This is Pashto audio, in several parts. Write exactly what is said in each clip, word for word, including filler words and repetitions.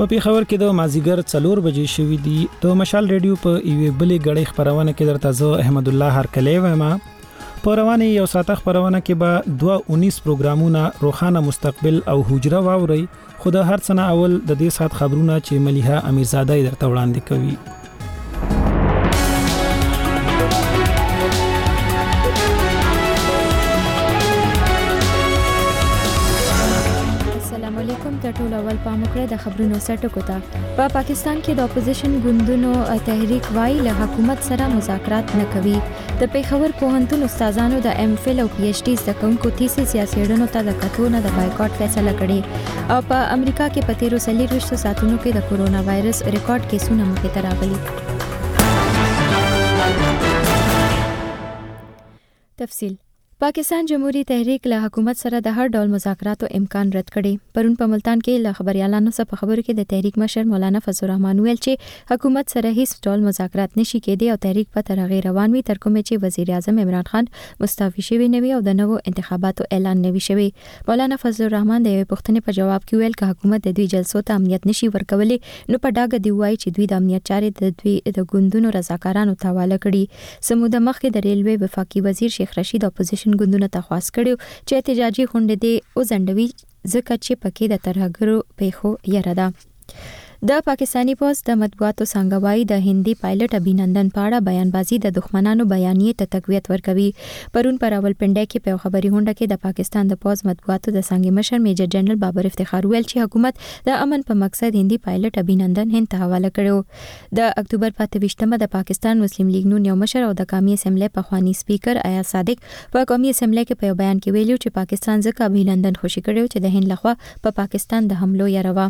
په پیښور کې د مازیګر څلور بجې شوې دي. د مشال ریډیو په یوې بلې غړې خبرونه کې درته زه احمد الله هرکلی وایم. په رواني یو ساعت خبرونه کې به دوه انیس پروګرامونه روخانه مستقبل او حجره واوري. خو د هر څه اول د دې ساعت خبرونه چې ملیحه امیرزاده درته وړاندې کوي. د ټول اول پاموکړه د خبرونو سرټکو ته. په پاکستان کې د اپوزیشن ګوندونو تحریک وايي له حکومت سره مذاکرات نه کوي. د پیښور پوهنتون استادانو د ایم فل او پی ایچ ډي زده کوونکو تیسیس سیاسيړنو ته د کتونه د بایکاټ فیصله کړې. او په امریکا کې په تیرو څلوېښتو ساعتونو کې د کورونا وایرس ریکارډ کیسونه مخې ته راغلي. تفصیل. پاکستان جمهوریت تحریک له حکومت سره د هر ډول مذاکراتو امکان رد کړي. پرون په ملتان کې له خبريالانو سره په خبرو کې د تحریک مشر مولانا فضل الرحمن ویل چې حکومت سره هیڅ ډول مذاکرات نشي کېدی او تحریک په تر غیر روان وي تر کومه چې وزیر اعظم عمران خان مستعفي شوی نه وي او د نوو انتخاباتو اعلان نه وي شوی. مولانا فضل الرحمن د یوې پوښتنې په جواب کې ویل چې حکومت د دوی جلسو ته امنیت نشي ورکولای نو په ډاګه دی وایي چې دوی د امنیت چارې د دوی د ګوندونو رضاکارانو ته حواله کړي. سموده مخکې د ریلوي وفاقي وزیر شیخ رشید اپوزیشن ګوندونو ته خواست کړو چې احتجاجي غونډې دې او ځنډوي ځکه چې پکې د ترهګرو پیښو یره ده. د پاکستانی پوز د مطبوعاتو څنګه وایي د هندي پایلټ ابینندن پاړه بیانبازي د دښمنانو بیانیه ته تقویت ورکوي. پرون پر راولپنډي کې په خبري غونډه کې د پاکستان د پوز مطبوعاتو د څنګه مشر میجر جنرال بابر افتخار ویل چې حکومت د امن په مقصد هندي پایلټ ابینندن هند ته حواله کړو. د اکتوبر په پاتويشتمه د پاکستان مسلم لیگ نون یو مشر او د قومي اسمبلی په خواني سپیکر آیا صادق په قومي اسمبلی کې په بیان کې ویلو چې پاکستان ځکه ابینندن خوشی کړو چې د هند لخوا په پاکستان د حملو یاروا.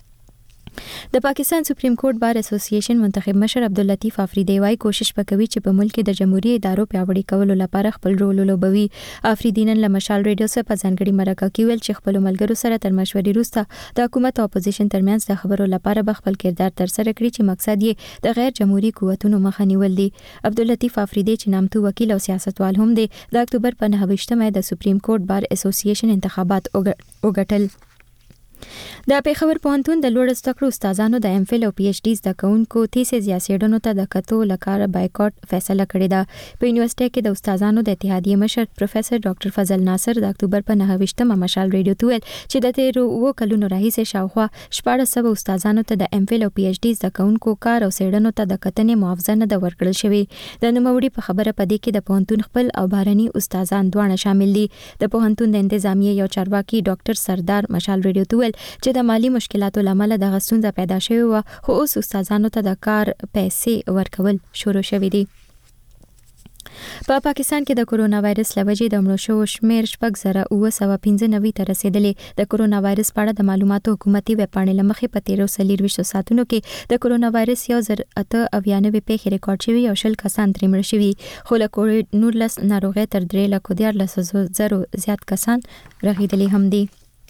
د پاکستان سپریم کورټ بار اسوسییشن منتخب مشر عبداللطیف افریدی وايي کوشش وکوي چې په ملک کې د جمهوریت ادارو پیاوړي کولو لپاره خپل رول ولوبوي. افریدی نن له مشال ریډیو سره په ځانګړي مرکه کې ویل چې خپل ملګرو سره تر مشورې وروسته د حکومت او اپوزیشن ترمنځ د خبرو لپاره به خپل کردار تر سره کړي چې مقصد یې د غیر جمهوریت قوتونو مخه نیول دي. عبداللطیف افریدی چې نامتو وکیل او سیاستوال هم دی د اکتوبر په نهه ویشتمه د سپریم کورټ بار اسوسییشن انتخابات وګټل. د پیښور پوهنتون د لوړ زده کړو استادانو د ایم فل او پی ایچ ډي زده کوونکو تیسیس سیاسيړنو ته د کتو لپاره بایکاټ فیصله کړې ده. په یونیورسيټي کې د استادانو د اتحادیې مشر پروفیسور ډاکټر فضل ناصر د اکتوبر په نهه ویشتمه مشال ریډیو ته ویل چې د تیرو و کلونو راهیسې شاوخوا شپږ سوه استادانو ته د ایم فل او پی ایچ ډي زده کوونکو کار او څېړنو ته د کتنې معاوضه نه ده ورکړل شوې. د نوموړي په خبره پدې کې د پوهنتون خپل او بهرني استادان دواړه شامل دي. د پوهنتون د انتظامیه یو چارواکي ډاکټر سردار مشال ریډیو ته ویل چې د مالی مشکلاتو لامل د غستونځه پیدا شوی و خو اوس استادانو ته د کار پیسې ورکول شروع شوي دي. په پاکستان کې د کورونا وایرس لوجې د مړو شوو شمیر شپږ زره اوه سوه پنځه نوي ته رسیدلې. د کورونا وایرس په اړه د معلوماتو حکومتي ویب پاڼې له مخې په تیرو څلوېښتو ساعتونو کې د کورونا وایرس یو زر اته اویا نوي پیښې ریکارډ شوي او شل کسان ترې مړه شوي. خو له کووډ نولس ناروغۍ تر درې لکو دیارلسو زرو زیات کسان رغېدلي هم دي.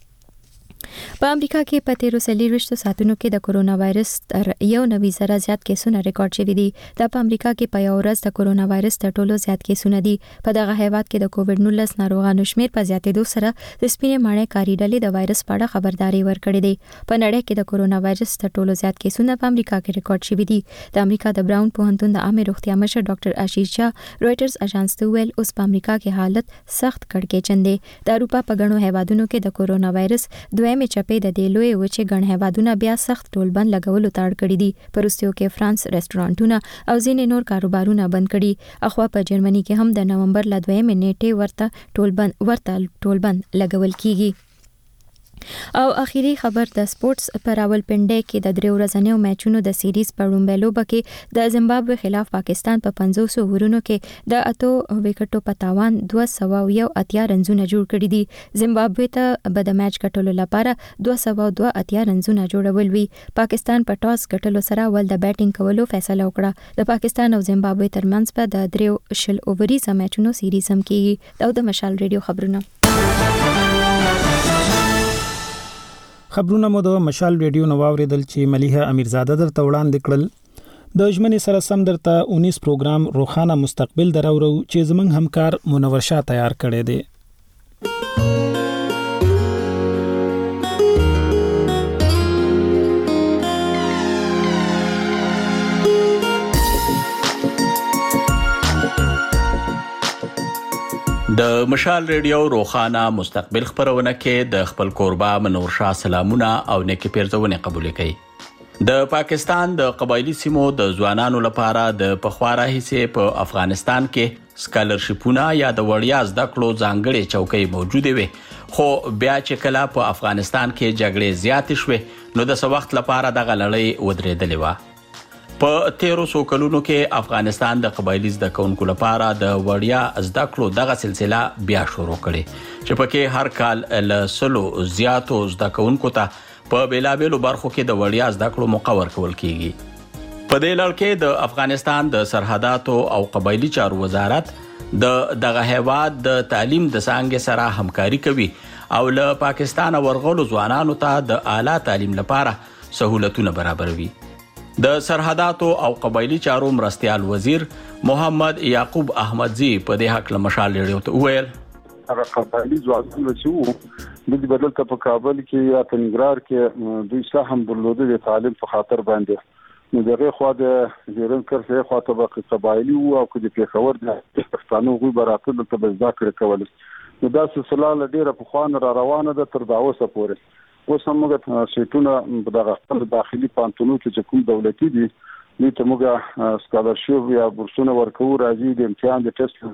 په امریکا کې په تیرو څلوېښتو ساعتونو کې د کورونا وایرس تر یو نوي زره زیات کیسونه ریکارډ شوي دي. دا په امریکا کې په یو ورځ د کورونا وایرس تر ټولو زیات کیسونه دي. په دغه هیواد کې د کووډ نولس ناروغانو شمیر په زیاتېدو سره د سپینې ماڼۍ کاري ډلې د وایرس په اړه خبرداري ورکړې دي. په نړۍ کې د کورونا وایرس تر ټولو زیات کیسونه په امریکا کې ریکارډ شوي دي. د امریکا د براون پوهنتون د عامه روغتیا مشر ډاکټر آشیش جا رويټرز اژانس ته ویل اوس په امریکا کې حالت سخت کړکېچن دی. د اروپا په غنو هیوادونو کې د کورونا وایرس دویمه چپې د دې لوی و چې ګڼ هیوادونه بیا سخت ټولبند لګولو ته اړ کړي دي. په روسیو کې فرانس رستورانټونه او ځینې نور کاروبارونه بند کړي. اخوا په جرمني کې هم د نومبر ل دویمې نیټې ورته ټولبند ورته ټولبند لګول کیږي. او اخیری خبر د سپورتس پر راولپنډي کې د درې ورځنیو میچونو د سیریز په لومړۍ لوبه کې د زیمبابوې خلاف پاکستان په پنځوس اوورونو کې د اتو وکټو په تاوان دوه سوه یو اتیا رنزونه جوړ کړي دي. زیمبابوې ته به د میچ ګټلو لپاره دوه سوه دوه اتیا رنزونه جوړول وي. پاکستان په ټاس ګټلو سره ول د بیټینګ کولو فیصله وکړه. د پاکستان او زیمبابوې ترمنځ په د درې شل اووريزه میچونو سیریز هم کیږي. دا د مشال ریډیو خبرونه. خبرونه مو د مشال ریډیو نو واوریدل چې ملیحه امیرزاده درته وړاندې کړل. د ژمنې سره سم درته انیس پروګرام روخانه مستقبل دراورو چې زمنګ همکار منور شاه تیار کړی دی. د مشال ریډیو روخانه مستقبل خبرونه کې د خپل کوربه منور شاه سلامونه او نیکی پیرزونه قبول کړي. د پاکستان د قبایلی سیمو د ځوانانو لپاره د پخواره حصے په افغانستان کې سکالرشپونه یا د وړیا زده کړو ځانګړي چوکۍ موجوده وي، خو بیا چې کله په افغانستان کې جګړې زیات شوې نو د څه وخت لپاره دغه لړۍ ودرېدلې وه. په تیرو څو کلونو کې افغانستان د قبایلی زده کوونکو لپاره د وړیا زده کړو دغه سلسله بیا شروع کړي چې پکې هر کال له سلو زیاتو زده کوونکو ته په بیلابیلو برخو کې د وړیا زده کړو موقع ورکول کیږي. په دې لړ کې د افغانستان د سرحداتو او قبایلی چارو وزارت د دغه هیواد د تعلیم د څانګې سره همکاري کوي او له پاکستان ورغلو ځوانانو ته د اعلی تعلیم لپاره سہولتونه برابروي. د سرحداتو او قبایلی چارو مرستیال وزیر محمد یعقوب احمدزی په دې حق له مشال ریډیو ته وویل هغه قبایلی ځوانان چې وو د بدل ته په کابل کې یا په ننګرهار کې دوی سهم درلوده د تعلیم په خاطر باندې نو دغه خو د زیرن کرفه خو ته په قبایلی وو او د پیښور د پښتنو غوي براتل ته به ذکر کول نو دا سلسله ډیره په خوان را روانه ده تر داوسه پورې. اوس هم موږ سیټونه په دغه خپل داخلي پانتونو کې کوم دولتي دي دوی ته موږ سکالرشپ یا بورسونه ورکو راځي د امتحان د ټیسټ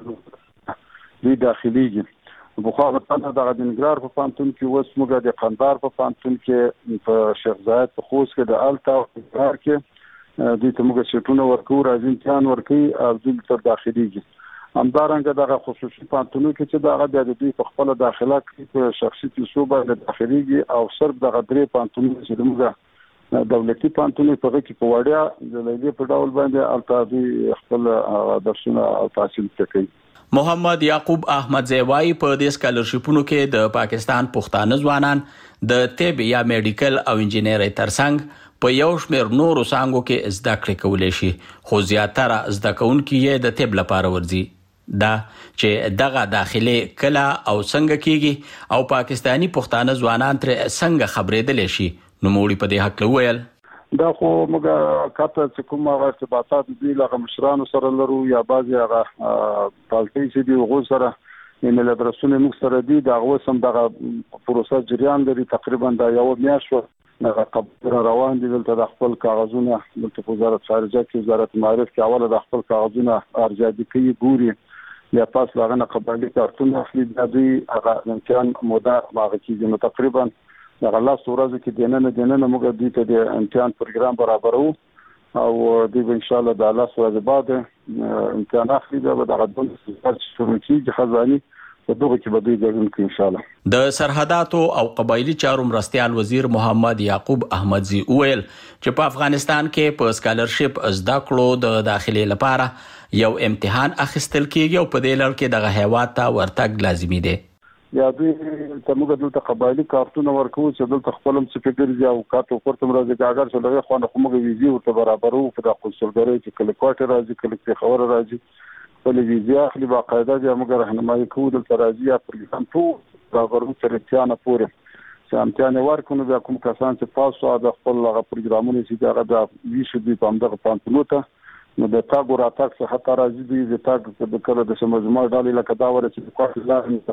دوی داخليږي. په خو په دغه د ننګرهار په پانتون کې اوس موږ د قندهار په پانتون کې په شیخ زاید په خوست کې د التا او ننګرهار کې دوی ته موږ سیټونه ورکو راځي امتحان ورکي او دوی تر داخليږي. همدارنګه دغه خصوصي پانتونو کې چې دغه د دوی په خپل داخله کې په شخصي تسوبه د داخليږي او صرف دغه درې پانتونو چې موږ دولتي پانتونو په کې په وړیا د لیدې په ډول باندې التابي خپل درسونه او تحصیل کوي. محمد یعقوب احمدزی وايي په دې سکالرشپونو کې د پاکستان پښتانه ځوانان د طب یا میډیکل او انجینرۍ ترڅنګ په یو شمېر نورو څانګو کې زده کړې کولی شي، خو زیاتره زده کوونکي یې د طب لپاره ورځي. دا چې دغه داخلي کله او څنګه کیږي او پاکستانی پښتانه ځوانان تر څنګه خبرېدلی شي نو موږ په دې حق وویل دا خو موږ کاته چې کوم ارتباطات دي له مشرانو سره لرو یا بعضي هغه پالتي چې دی وغو سره ایمیل ادرسونه موږ سره دي دا اوسم دغه پروسه جریان لري تقریبا دا یو میاشت دغه قبر روان دي دلته د خپل کاغذونه دلته وزارت خارجه کې وزارت معارف کې اوله د خپل کاغذونه ارزیابي کوي ګوري یا پاس لاغنه قبایلی کارتون اخلي د دوی هغه امتحان موده باغ کیږي نو تقریبا دغه لاس ورځ کې دینه دینه موږ دوی ته د امتحان پروګرام برابرو او دوی ان شاء الله د لاس ورځ بعد امتحان اخلي دا دغه د شروع کیږي خزاني په دغه کې به دوی ګډون کوي ان شاء الله. د سرحداتو او قبایلی چارو مرستیال وزیر محمد یعقوب احمدزی وویل چې په افغانستان کې په سکالرشپ زده کړو د داخلي لپاره یو امتحان اخیستل کیږي او په دې لړ کې دغه هیواد ته ورتګ لازمي دی. یا دوی ته موږ دلته قبایلی کارتونه ورکو چې دلته خپلم څه فکر او کاټو ورته مرزه اگر چې دغه خوانه کومه ویزي ورته برابرو په د قونسلګری چې کله کوټه راځي کله په خبره راځي کله ویزي اخلي باقاعده چې موږ راهنمایي کوو دلته راځي یا پروګرام ټول برابرو تر امتحان پورې چې امتحان ورکونو بیا کوم کسان چې پاسو د خپل هغه پروګرامونه چې دغه د ویشو دي په همدغه پانتونو ته نو د تاګ او راتګ څخه حتی راځي دي د تاګ د کله د سمجمه ډالې لکه دا ورته چې کوټه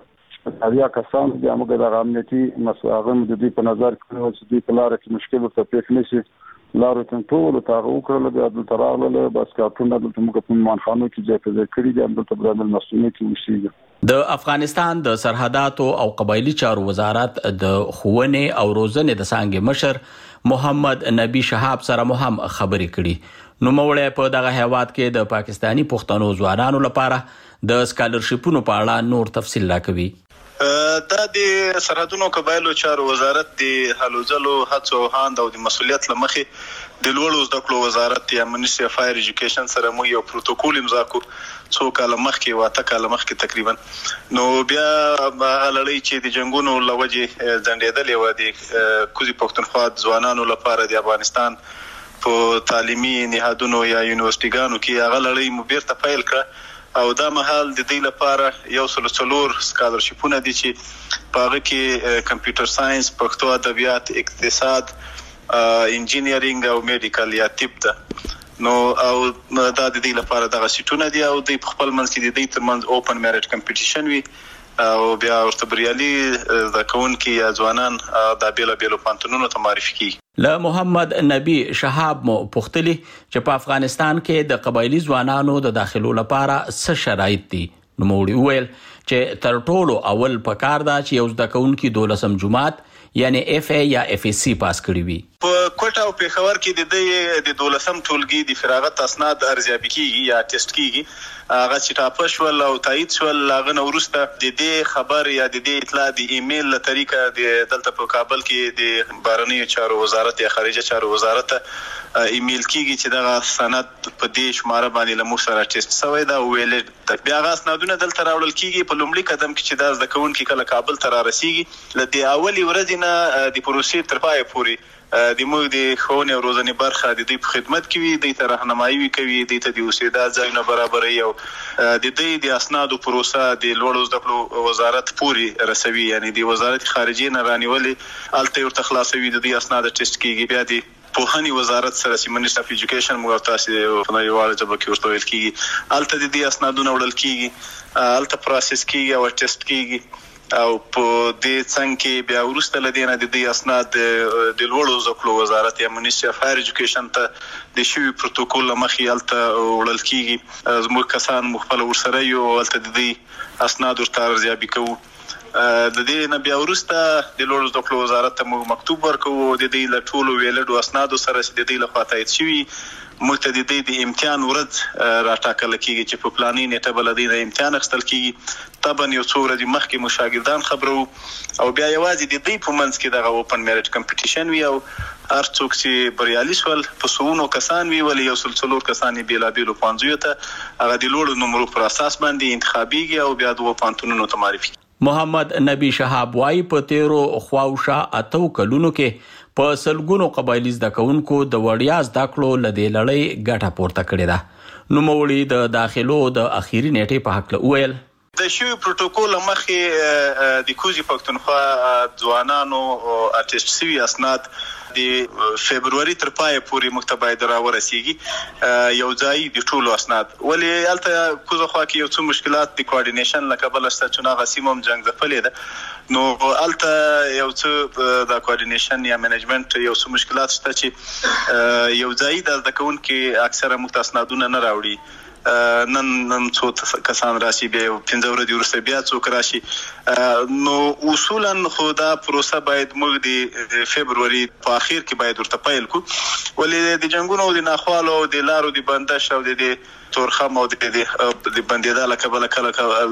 لاره بیا کسان بیا موږ د امنیتي مساغم د دې په نظر کې چې دې په لار کې مشکل ته پیښ نشي لارو ته ټول ته وکړل بیا د تراغله بس کارتونه د موږ په مانخانو کې ځای په ځای کړی دي د برابر مسؤلیت وشي. د افغانستان د سرحداتو او قبایلی چارو وزارت د ښوونې او روزنې د څانګې مشر محمد نبی شهاب سره مو هم خبرې کړي. نو موړی په دغه هیواد کې د پاکستانی پښتنو ځوانانو لپاره د سکالرشپونو په اړه نور تفصیل راکوي. دا د سرحدونو قبایلو چارو وزارت د هلو ځلو هڅو هاند او د مسولیت لمخې د لوړو زده کړو وزارت یا منیسټري اف هایر ایجوکیشن سره مو یو پروتوکول امضا کو څو کاله مخکې واته کاله مخکې تقریبا نو بیا هلړی چې د جنگونو لوجه ځنډېدلې و د کوزي پښتونخوا ځوانانو لپاره د افغانستان په تعلیمي نهادونو یا یونیورسيټیګانو کې هغه لړۍ مو بیرته پیل کړه او دا مهال د دې لپاره یو سل څلور سکالرشپونه دي چې په هغه کې کمپیوټر ساينس، پښتو ادبیات، اقتصاد، انجینیرینګ او میډیکل یا طب ده نو او دا د دې لپاره دغه سیټونه دي او د خپل منځ کې د دې ترمنځ اوپن میریټ کمپټیشن وي او بیا ورته بریالي د کونکي یا ځوانان د بیل بیل پانتونونو ته معرفي کیږي. له محمد نبی شهاب مو پوښتلی چې په افغانستان کې د قبایلی ځوانانو د داخلو لپاره څه شرایط دي. نو موږ ویل چې تر ټولو اول پکار دا چې یو زده کوونکی دولسم جماعت یعنی اف ای یا اف اس سی پاس کړی وي. په کوټه او پیښور کې د دې د دولسم ټولګي د فراغت اسناد ارزیابي کیږي یا ټیسټ کیږي. هغه چې ټاپه شول او تایید شول هغه نو وروسته د دې خبر یا د دې اطلاع د ایمیل له طریقه د دلته په کابل کې د بهرنیو چارو وزارت یا خارجه چارو وزارت ایمیل کیږي چې دغه سند په دې شماره باندې له موږ سره ټیسټ شوی دا ویل بیا هغه اسنادونه دلته راوړل کیږي. په لومړي قدم کې چې دا زده کوونکي کله کابل ته را رسیږي له دې اولي ورځې نه د پروسې تر پایه پورې د موږ د ښوونې او روزنې برخه د دوی په خدمت کې وي، دوی ته راهنمایي کوي، دوی ته د اوسېدا ځایونه برابروي او د دوی د اسنادو پروسه د لوړو زده کړو وزارت پورې رسوي، یعنی د وزارت خارجه نه رانیولې هلته ورته خلاصوي، د دوی اسناد ټیسټ کیږي. بیا د پوهنې وزارت سره چې منیسټر اف ایجوکیشن موږ تاسو په نړیواله ژبه کې ورته ویل کیږي، هلته د دې اسنادونه وړل کیږي، هلته پروسس کیږي او ټیسټ کیږي او په دې څنګه کې بیا ورسته لدینه د دې اسناد د لوړو زده کړو وزارت یا منیسټر اف هایر ایجوکیشن ته د شوی پروتوکول مخې هلته وړل کیږي. زموږ کسان مخبل ورسره یو هلته د دې اسناد ورته ارزیابي کوو. د دې نه بیا ورسته د لوړو زده کړو وزارت ته موږ مکتوب ورکوو د دې له ټولو ویلډو اسنادو سره چې د دې لخوا تایید شوي موږ ته د دې د امتحان ورځ راټاکل کیږي چې په پلاني نیټه بل د امتحان اخیستل کیږي. طبعا یو څو ورځې مخکې مو شاګردان خبرو او بیا یوازې د دې په منځ کې دغه اوپن میریټ کمپټیشن وي او هر څوک چې بریالي شول په سلونو کسان وي ولې یو سل څلور کسان یې بېلابېلو پوهنځیو ته هغه د لوړو نمرو پر اساس باندې انتخابیږي او بیا دغو پوهنتونونو ته معرفي. محمد نبی شهاب وايي په تیرو خواوشا اتو کلونو کې په سلګونو قبایلی زده کوونکو د وړیا زده کړو له دې لړۍ ګټه پورته کړې ده. نوموړي د داخلو د اخیری نیټې په حق وویل د شوی پروتوکول مخې د کوزي پښتونخوا ځوانانو اټیسټ سوي اسناد د فبرवरी تر پای پورې مکتبای درا ورسیږي یو ځای د ټولو اسناد ولې الته کوزه خوا کې یو څه مشکلات د کوارډینیشن لکه بل شته چې ناغه سیمم جنگ زفلې ده نو الته یو څه د کوارډینیشن یا منیجمنت یو څه مشکلات شته چې یو ځای د ځکون کې اکثره متصنادونه نه راوړي. نن نن څو کسان راشي بیا پنځه ورځې وروسته بیا څوک راشي نو اصولا خو دا پروسه باید موږ د فبرवरी په اخر کې باید ورته پیل کو ولې د جنگونو د ناخوالو د لارو د بندش او د تورخم او د د بندیدا لکه بل کله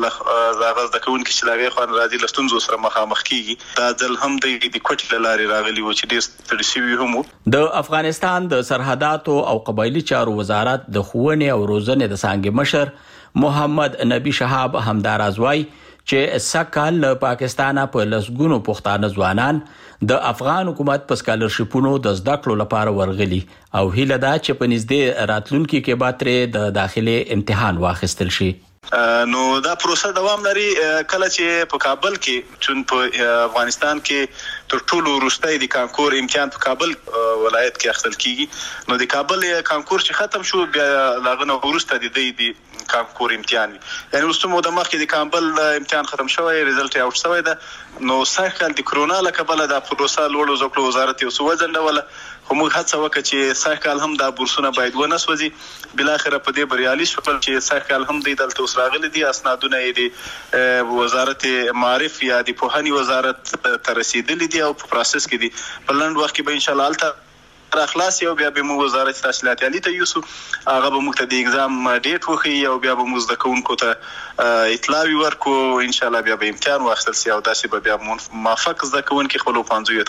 زاغز د کون کې چې لاغه خوان راځي لستونزو سره مخامخ کیږي. دا ځل هم د د کوټې لارې راغلي و چې ډېر ستړي شوي هم. د افغانستان د سرحداتو او قبایلی چارو وزارت د ښوونې او روزنې د څانګې مشر محمد نبی شهاب همداراز وايي چې سکهال له پاکستانه په لسګونو پښتانه ځوانان د افغان حکومت په سکالرشپونو د زده کړو لپاره ورغلي او هیله ده چې په نږدې راتلونکي کې به ترې د داخلي امتحان واخیستل شي. نو دا پروسه دوام لري کله چې په کابل کې چون په افغانستان کې تر ټولو وروستی د کانکور امتحان په کابل ولایت کې اخیستل کیږي نو د کابل کانکور چې ختم شو بیا لاغه نو وروسته د دې کانکور امتحان یعنی وروسته مو د مخکې د کابل امتحان ختم شوی ریزلټ یې اوټ شوی ده نو سږ کال د کرونا له کبله د پروسه لوړو زده کړو وزارت یو څه وځنډوله خو موږ هڅه وکړه چې سږ کال هم دا بورسونه باید ونه سوځي بالاخره په دې بریالي شول چې سږ کال هم د دلته اوس راغلي دي اسنادونه یې د وزارت معارف یا د پوهنې وزارت ته رسیدلي دي او په پروسس کې دي په لنډ وخت کې به ان شاء الله الته را خلاص یو بیا به موږ وزارت تحصیلات عالی ته یوسو هغه به موږ ته د اگزام ډیټ وخی او بیا به موږ زده کوونکو ته اطلاع ورکو ان شاء الله بیا به امتحان واخیستل شي او داسې به بیا موافق زده کوونکي خپل پوهنځیو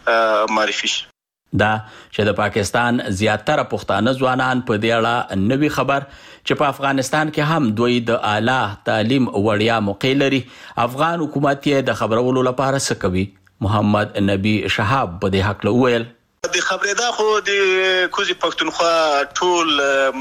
ته معرفي شي. دا چې د پاکستان زیاتره پښتانه ځوانان په دې اړه نوی خبر چې په افغانستان کې هم دوی د اعلی تعلیم وړیا موقع لري افغان حکومت یې د خبرولو لپاره څه کوي. محمد نبی شهاب په دې حق وویل د خبرې دا خو د کوزي پښتونخوا ټول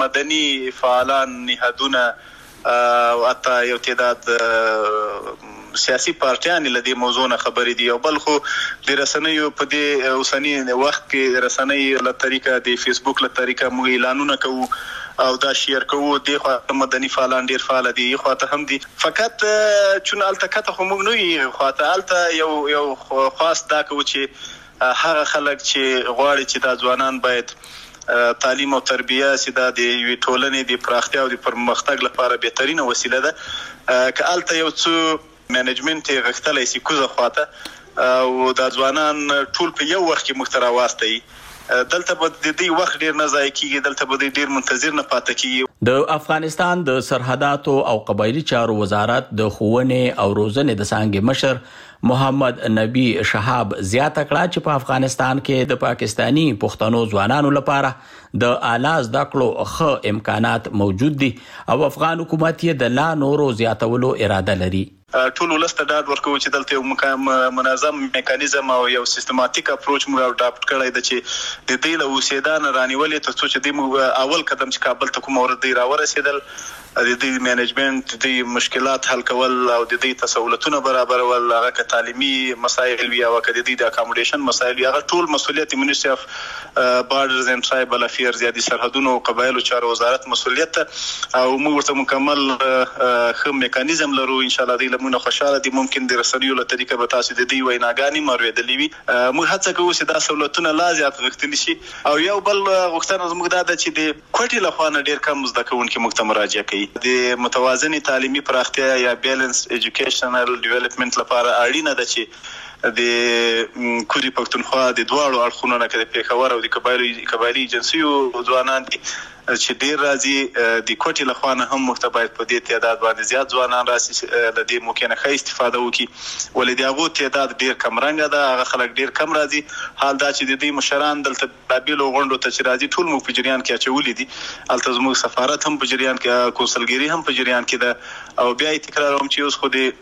مدني فعالان نهادونه او اته یو تعداد سیاسي پارټیان له دې موضوع نه خبرې دي او بل خو د رسنیو په دې اوسنی وخت کې رسنۍ له طریقه د فیسبوک له طریقه موږ اعلانونه کوو او دا شیر کوو د خو مدني فعالان ډیر فعال دي خو ته هم دي فقط چون التکته خو موږ نه یو خو ته الته یو یو خاص دا کوو چې هغه خلک چې غواړي چې دا ځوانان باید تعلیم او تربیه سیده د یوې ټولنې د پراختیا او د پرمختګ لپاره بهترینه وسیله ده که الته یو څو منیجمنت غختلای سي کوزه خواته او دا ځوانان ټول په یو وخت کې مخترا واسطي دلته به د دې وخت ډیر نه ځای کیږي دلته به ډیر منتظر نه پاتې کیږي د افغانستان د سرحداتو او قبایلی چارو وزارت د ښوونې او روزنې د څانګې مشر محمد نبی شهاب زیاته کړه چې په افغانستان کې د پاکستانی پښتنو ځوانانو لپاره د اعلی زده کړو ښه امکانات موجود دي او افغان حکومت یې د لا نورو زیاتولو اراده لري. ټول ولسته ډاډ ورکوي چې دلته یو منظم میکانیزم او یو سیستماتیک اپروچ موږ اډاپټ کړی دی چې د دې له اوسېدان رانیولې تر څو چې د اول قدم چې کابل ته کوم ورته دی راورسېدل د دې منیجمنت د مشکلات حل کول او د دې تسهولاتونه برابرول هغه ک تعلیمي مسایل وی او ک د دې د اکاموډیشن مسایل هغه ټول مسولیت منیسټری اف بارډرز اینڈ ټرایبل افیرز یا د سرحدونو او قبایلو چارو وزارت مسولیت او موږ ورته مکمل خو میکانیزم لرو ان شاء الله د لمونه خوشاله دي ممکن د رسنیو له طریقه به تاسو د دې ویناګانی مرویدلې وي موږ هڅه کوو چې دا سہولتونه لا زیات غوښتل شي او یو بل غوښتنه زموږ دا ده چې د کوټي لخوا ډیر کم زده کوونکي موږ ته مراجعه کوي د متوازنې تعلیمي پراختیا یا بیلنس ایجوکیشنل ډیولپمنٹ لپاره اړینه ده چې د کوری پښتونخوا د دواړو اړخونو نه کړي پیښور او د قبایلی قبایلی ایجنسیو ځوانان دي چې ډیر راځي د کوټي لخوا نه هم محتویات په دې تعداد باندې زیات ځوانان راسي د دې موقع نه ښه استفاده وکړي ولې د هغو تعداد ډیر کم رنګه ده هغه خلک ډیر کم راځي حال دا چې د دې مشران دلته قابلو غونډو ته چې راځي ټول مو په جریان کې اچولې دي الته زموږ سفارت هم په جریان کې کونسلګری هم په جریان کې ده او بیا تکراروم چې اوس خو د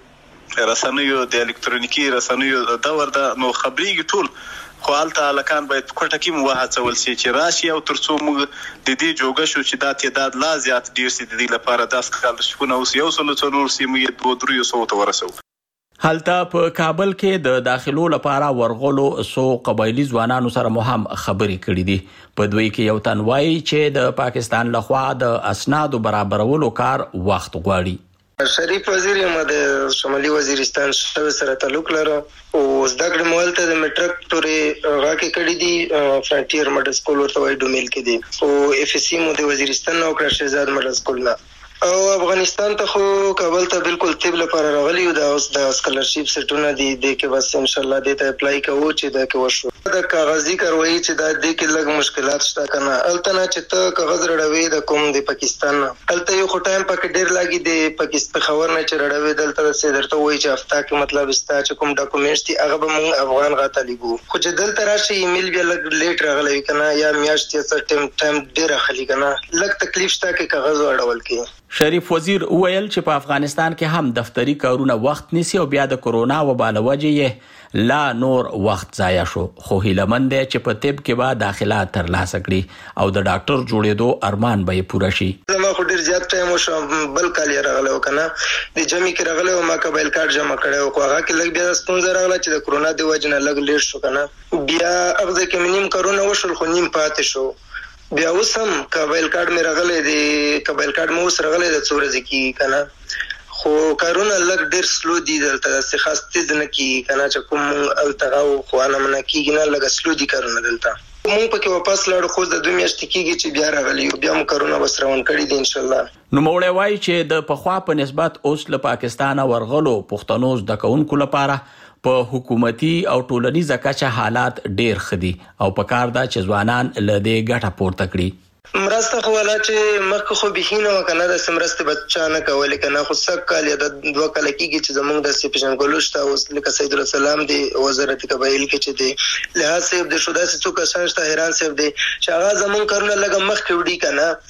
رسنیو د الکترونیکي رسنیو دور ده نو خبريږي ټول خو الته لکان باید کوټه کې مو هڅول شي چې راشي او ترڅو موږ د دې جوګه شو چې دا تعداد لا زیات ډیر سي د دې لپاره داس کال شپونه اوس یو سل څلور سیمې دوه درې سو ته ورسو هلته په کابل کې د داخلو لپاره ورغلو سو قبایلی ځوانانو سره مو هم خبرې کړې دي په دوی کې یو تن وایي چې د پاکستان لخوا د اسنادو برابرولو کار وخت غواړي. شریف وزیر یم د شمالي وزیرستان سره تعلق لرم او زده کړې مول ته د میټرک پورې راکې کړې دي فرانټیر مډل سکول ورته وایي ډومیل کې دي او اف اس سی مو د وزیرستان نو کړه شهزاد مډل سکول نه او افغانستان ته خو کابل ته بالکل طب لپاره راغلی او د اوس د سکالرشپ سټونه دي د کې بس ان شاء الله د ته اپلای کوو چې د کې وشو د کاغذي کاروایی چې د دې کې لږ مشکلات شته کنه الته نه چې ته کاغذ رړوي د کوم د پاکستان الته یو ټایم پکې ډیر لاګي د پاکستان خبر نه چې رړوي دلته سي درته وایي چې هفته کې مطلب استا چې کوم ډاکومېنټس دي هغه به مونږ افغان غاته لیکو خو چې دلته راشي ایمیل بیا لږ لیټ راغلی کنه یا میاشت یا ټایم ټایم ډیر خلی کنه لږ تکلیف شته کې کاغذ وړول کې. شریف وزیر ویل چې په افغانستان کې هم دفتری کارونه وخت نیسي او بیا د کورونا وبا له وجې لا نور وخت ضایع شو خو هیلمن دی چې په طب کې به داخله ترلاسه کړي او د ډاکټر جوړېدو ارمان به یې پوره شي. زما خو ډېر زیات ټایم وشو بل کال یې راغلی و که نه د جمعې کې راغلی و ما قبایل کارډ جمع کړی و خو هغه کې لږ بیا ستونزه راغله چې د کورونا د وجې نه لږ لیټ شو که نه بیا هغه ځای کې مې نیم کارونه وشول خو نیم پاتې شو بیا اوس هم قبایل کارډ مې راغلی دی قبایل کارډ مې اوس راغلی د څو ورځې کېږي که نه خو کارونه لږ ډېر سلو دي دلته داسې خاص تیز نه کېږي که نه چې کوم هلته هغه خو انمنه کېږي نه لږه سلو دي کارونه دلته مونږ پکې واپس لاړو خو د دوه میاشتې کېږي چې بیا راغلي یو بیا مو کارونه بس روان کړي دي انشاءالله. نوموړی وایي چې د پخوا په نسبت اوس له پاکستانه ورغلو پښتنو زده کوونکو لپاره په حکومتي او ټولنیزه کچه حالات ډیر ښه دي او پکار ده چې ځوانان له دې ګټه پورته کړي. مرسته خو ولا چې مخکې خو بیخي نه وه که نه داسې مرستې به چا نه کولې که نه خو سږ کال یا د دوه کاله کېږي چې زمونږ داسې پېژندګلو شته اوس لکه سیدالسلام دی وزارت قبایل کې چې دی لحاظ صاحب دی شو داسې څو کسان شته حیران صاحب دی چې هغه زمونږ کارونه لږه مخکې وړي که نه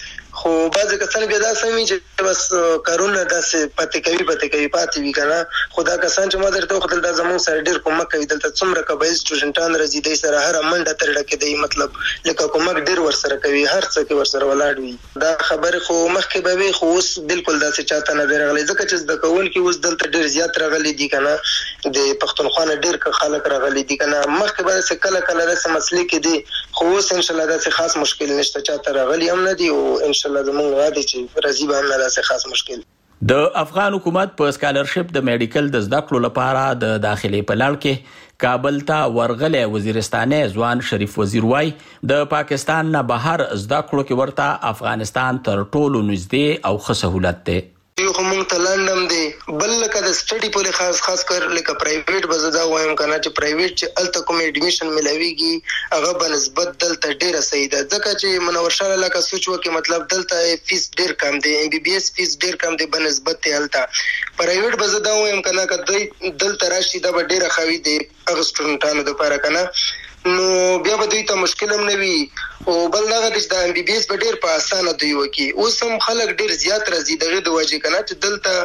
خو بعضې کسان بیا داسې وي چې بس کارونه داسې پاتې کوي پاتې کوي پاتې وي که نه. خو دا کسان چې ما درته وختل دا زموږ سره ډېر کومک کوي. دلته څومره قبایل سټوډنټان راځي دی سره هره منډه ترډه کې دی مطلب لکه کومک ډېر ورسره کوي هر څه کې ورسره ولاړ وي. دا خبرې خو مخکې به وي خو اوس بالکل داسې چاته نه دی راغلی ځکه چې زده کوونکي اوس دلته ډېر زیات راغلي دي که نه د پښتونخوا نه ډېر خلک راغلي دي که نه. مخکې به داسې کله کله داسې مسلې کې دي خو اوس انشاءالله داسې خاص مشکل نشته چاته راغلي هم نه دي او انشاءالله زموږ غواړي چې راځي به هم نه داسې خاص مشکل. د افغان حکومت په سکالرشپ د میډیکل د زده کړو لپاره د داخلي په لړ کې کابل ته ورغلی وزیرستاني ځوان شریف وزیر وای د پاکستان نه بهر زده کړو کې ورته افغانستان تر ټولو نږدې او ښه سهولت دی. یو خو مونږ ته لنډ هم دی بل لکه د سټډي په لحاظ خاص کر لکه پرایویټ به زه دا وایم که نه چې پرایویټ چې هلته کوم ایډمیشن میلاویږي هغه به نسبت دلته ډېره صحیح ده ځکه چې منور شاه لکه سوچ وکړي مطلب دلته فیس ډېر کم دی ایم بي بي ایس فیس ډېر کم دی به نسبت دی هلته. پرایویټ به زه دا وایم که نه که دوی دلته راشي دا به ډېره ښه وي د هغه سټوډنټانو دپاره که نه نو بیا به دوی ته مشکل هم نه وي. او بل دغه دی چې د ایم بي بي ایس به ډېر په اسانه دوی وکړي. اوس هم خلک ډېر زیات راځي د هغې د وجې که نه چې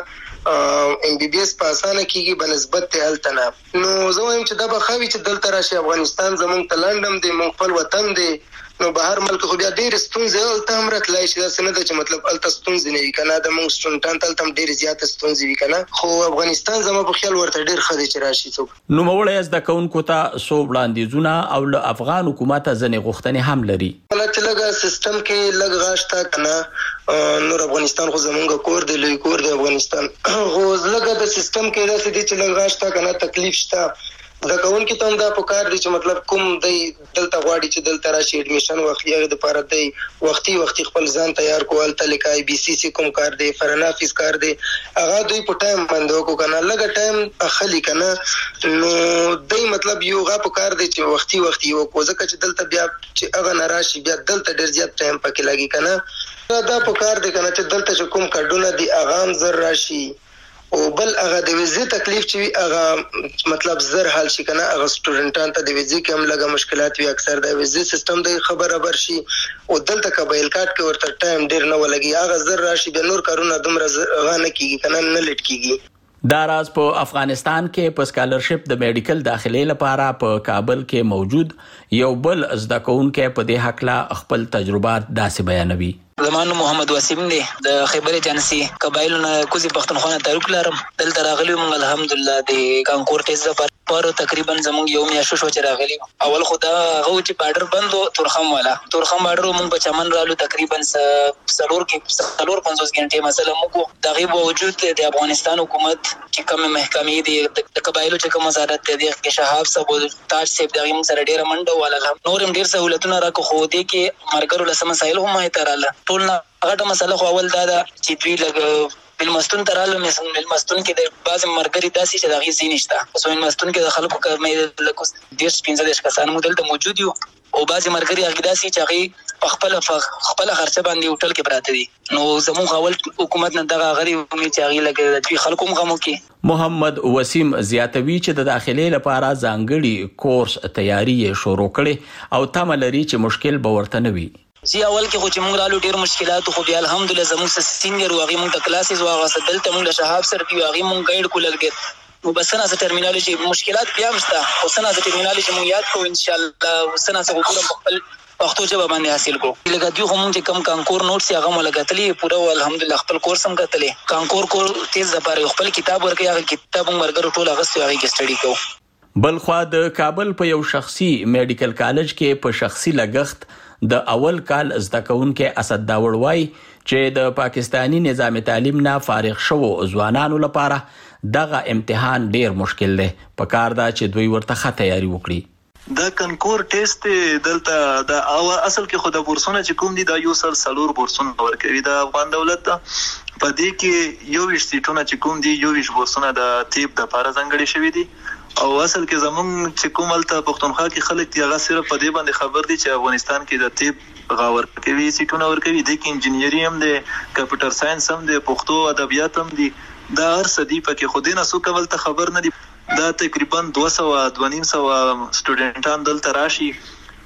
دلته ایم بی بی ایس په اسانه کېږي به نسبت دی هلته نه. نو زه وایم چې دا به ښه وي چې دلته راشي. افغانستان زموږ ته لنډ هم دی موږ خپل وطن دی نو بهر ملک خو بیا ډېرې ستونزې هلته هم راتلی شي داسې نه ده چې مطلب هلته ستونزې نه وي که نه د موږ سټوډنټان ته هلته هم ډېرې زیاته ستونزې وي که نه خو افغانستان زما په خیال ورته ډېر ښه دی چې راشي څوک. نوموړی زده کوونکو ته څو وړاندیزونه او له افغان حکومته ځینې غوښتنې هم لري. کله چې لږه سیسټم کې لږ غاښ ته که نه نور افغانستان خو زمونږ کور دی لوی کور دی افغانستان خو لږه د سیسټم کې داسې دي چې لږ غاښ ته که نه تکلیف شته. زده کوونکي ته هم دا پکار دی چې مطلب کوم دی دلته غواړي چې دلته راشي ایډمیشن واخلي هغې دپاره دی وختي وختي خپل ځان تیار کړو. هلته لکه آی بي سی سی کوم کار دی فرنا فیس کار دی هغه دوی په ټایم باندې وکړو که نه لږه ټایم اخلي که نه نو دی مطلب یو هغه پکار دی چې وختي وختي وکړو ځکه چې دلته بیا چې هغه نه راشي بیا دلته ډېر زیات ټایم پکې لګي که نه دا پکار دی که نه چې دلته چې کوم کارډونه دي هغه هم زر راشي او بل هغه د ویزې تکلیف چې وي هغه مطلب زر حل شي که نه هغه سټوډنټان ته د ویزې کې هم لږه مشکلات وي اکثر د ویزې سیسټم د ښه برابر شي او دلته قبایل کارت کې ورته ټایم ډېر نه ولګي هغه زر راشي بیا نور کارونه دومره هغه نه کېږي که نه نه لیټ کېږي. دا راز په افغانستان کې په سکالرشپ د میډیکل داخلي لپاره په کابل کې موجود یو بل زده کوونکی په دې هکله خپل تجربات داسې بیانوي. زما نوم محمد وسیم دی د خیبر ایجنسي قبایلو نه کوزي پښتونخوا نه تعلق لرم. دلته راغلي وم الحمدلله د کانکور ټیسټ لپاره پر تقریبا زموږ یو میاشت شو چې راغلي. اول خو دا هغه چې بارډر بند و تورخم والا تورخم بارډر موږ په چمن رالو تقریبا څلور کې څلور پنځوس غنټې مثلا موږ دغه باوجود د افغانستان حکومت چې کوم محکمې دي د قبایلو چې کوم وزارت دی د شهاب صاحب تاج صاحب دغه موږ سره ډېره منډه واله نور هم ډېر سهولتونه راکړو خو دې کې مرګرو له مسایل هم هیتراله ټول نه هغه مسله خو اول دا ده چې دوی لږ مېلمستون ته راغلل. مېلمستون کې د بعضې ملګري داسې چې د هغې ځای نشته اوس مېلمستون کې د خلکو لږ دېرش پنځه دېرش کسان موږ دلته موجود یو او بعضې ملګري هغې داسې چې هغې په خپله خپله خرچه باندې هوټل کې پراته دي نو زموږ اول حکومت نه دغه غري ومې چې هغې لږ د دوی خلکو هم غم وکړي. محمد وسیم زیاتوي چې د داخلي لپاره ځانګړي کورس تیاری یې شروع کړې او تمه لري چې مشکل به ورته نه وي. چې اول کې خو چې موږ رالو ډېر مشکلات خو بیا الحمدلله زموږ څه سینیر و هغې موږ ته کلاسز واغسته دلته موږ له شهاب سره دي هغې موږ ګایډ کړو لږ ډېر نو بس څه ناڅه ټرمینالوجي مشکلات بیا هم شته خو څه ناڅه ټرمینالوجي موږ یاد کوو انشاءالله څه ناڅه خو پوره په خپل پښتو ژبه باندې حاصل کړو. لکه دوی خو موږ چې کوم کانکور نوټس یې هغه مو له کتلي پوره و الحمدلله خپل کورس هم کتلی کانکور کور تیز دپاره خپل کتاب ورکوي هغه کتاب موږ ملګرو ټول اغوستی هغې کې سټډي کوو. بلخوا د کابل په یو شخصي میډیکل کالج کې په شخصي لګښت د اول کال زده کوونکی اسد داوړ وای چې د پاکستانی نظام تعلیم نه فارغ شوو ځوانانو لپاره دغه امتحان ډیر مشکل دی په کار دا چې دوی ورته ښه تیاری وکړي. دا کنکور ټیسټ دلته د اصل کې خو د بورسونه چې کوم دي دا یو سل څلور بورسونه ورکوي د افغان دولت ته په دې کې یو ویشت سیټونه چې کوم دي یو ویشت بورسونه د طب دپاره ځانګړي شوي دي او اصل کې زمونږ چې کوم هلته پښتونخوا کې خلک دي هغه صرف په دې باندې خبر دي چې افغانستان کې د طب هغه ورکوي سیټونه ورکوي دې کې انجینیري هم دی کمپیوټر ساینس هم دی پښتو ادبیات هم دي دا هر څه دي پکې خو دې نه څوک هلته خبر نه دي. دا تقریبا دوه سوه دوه نیم سوه سټوډنټان دلته راشي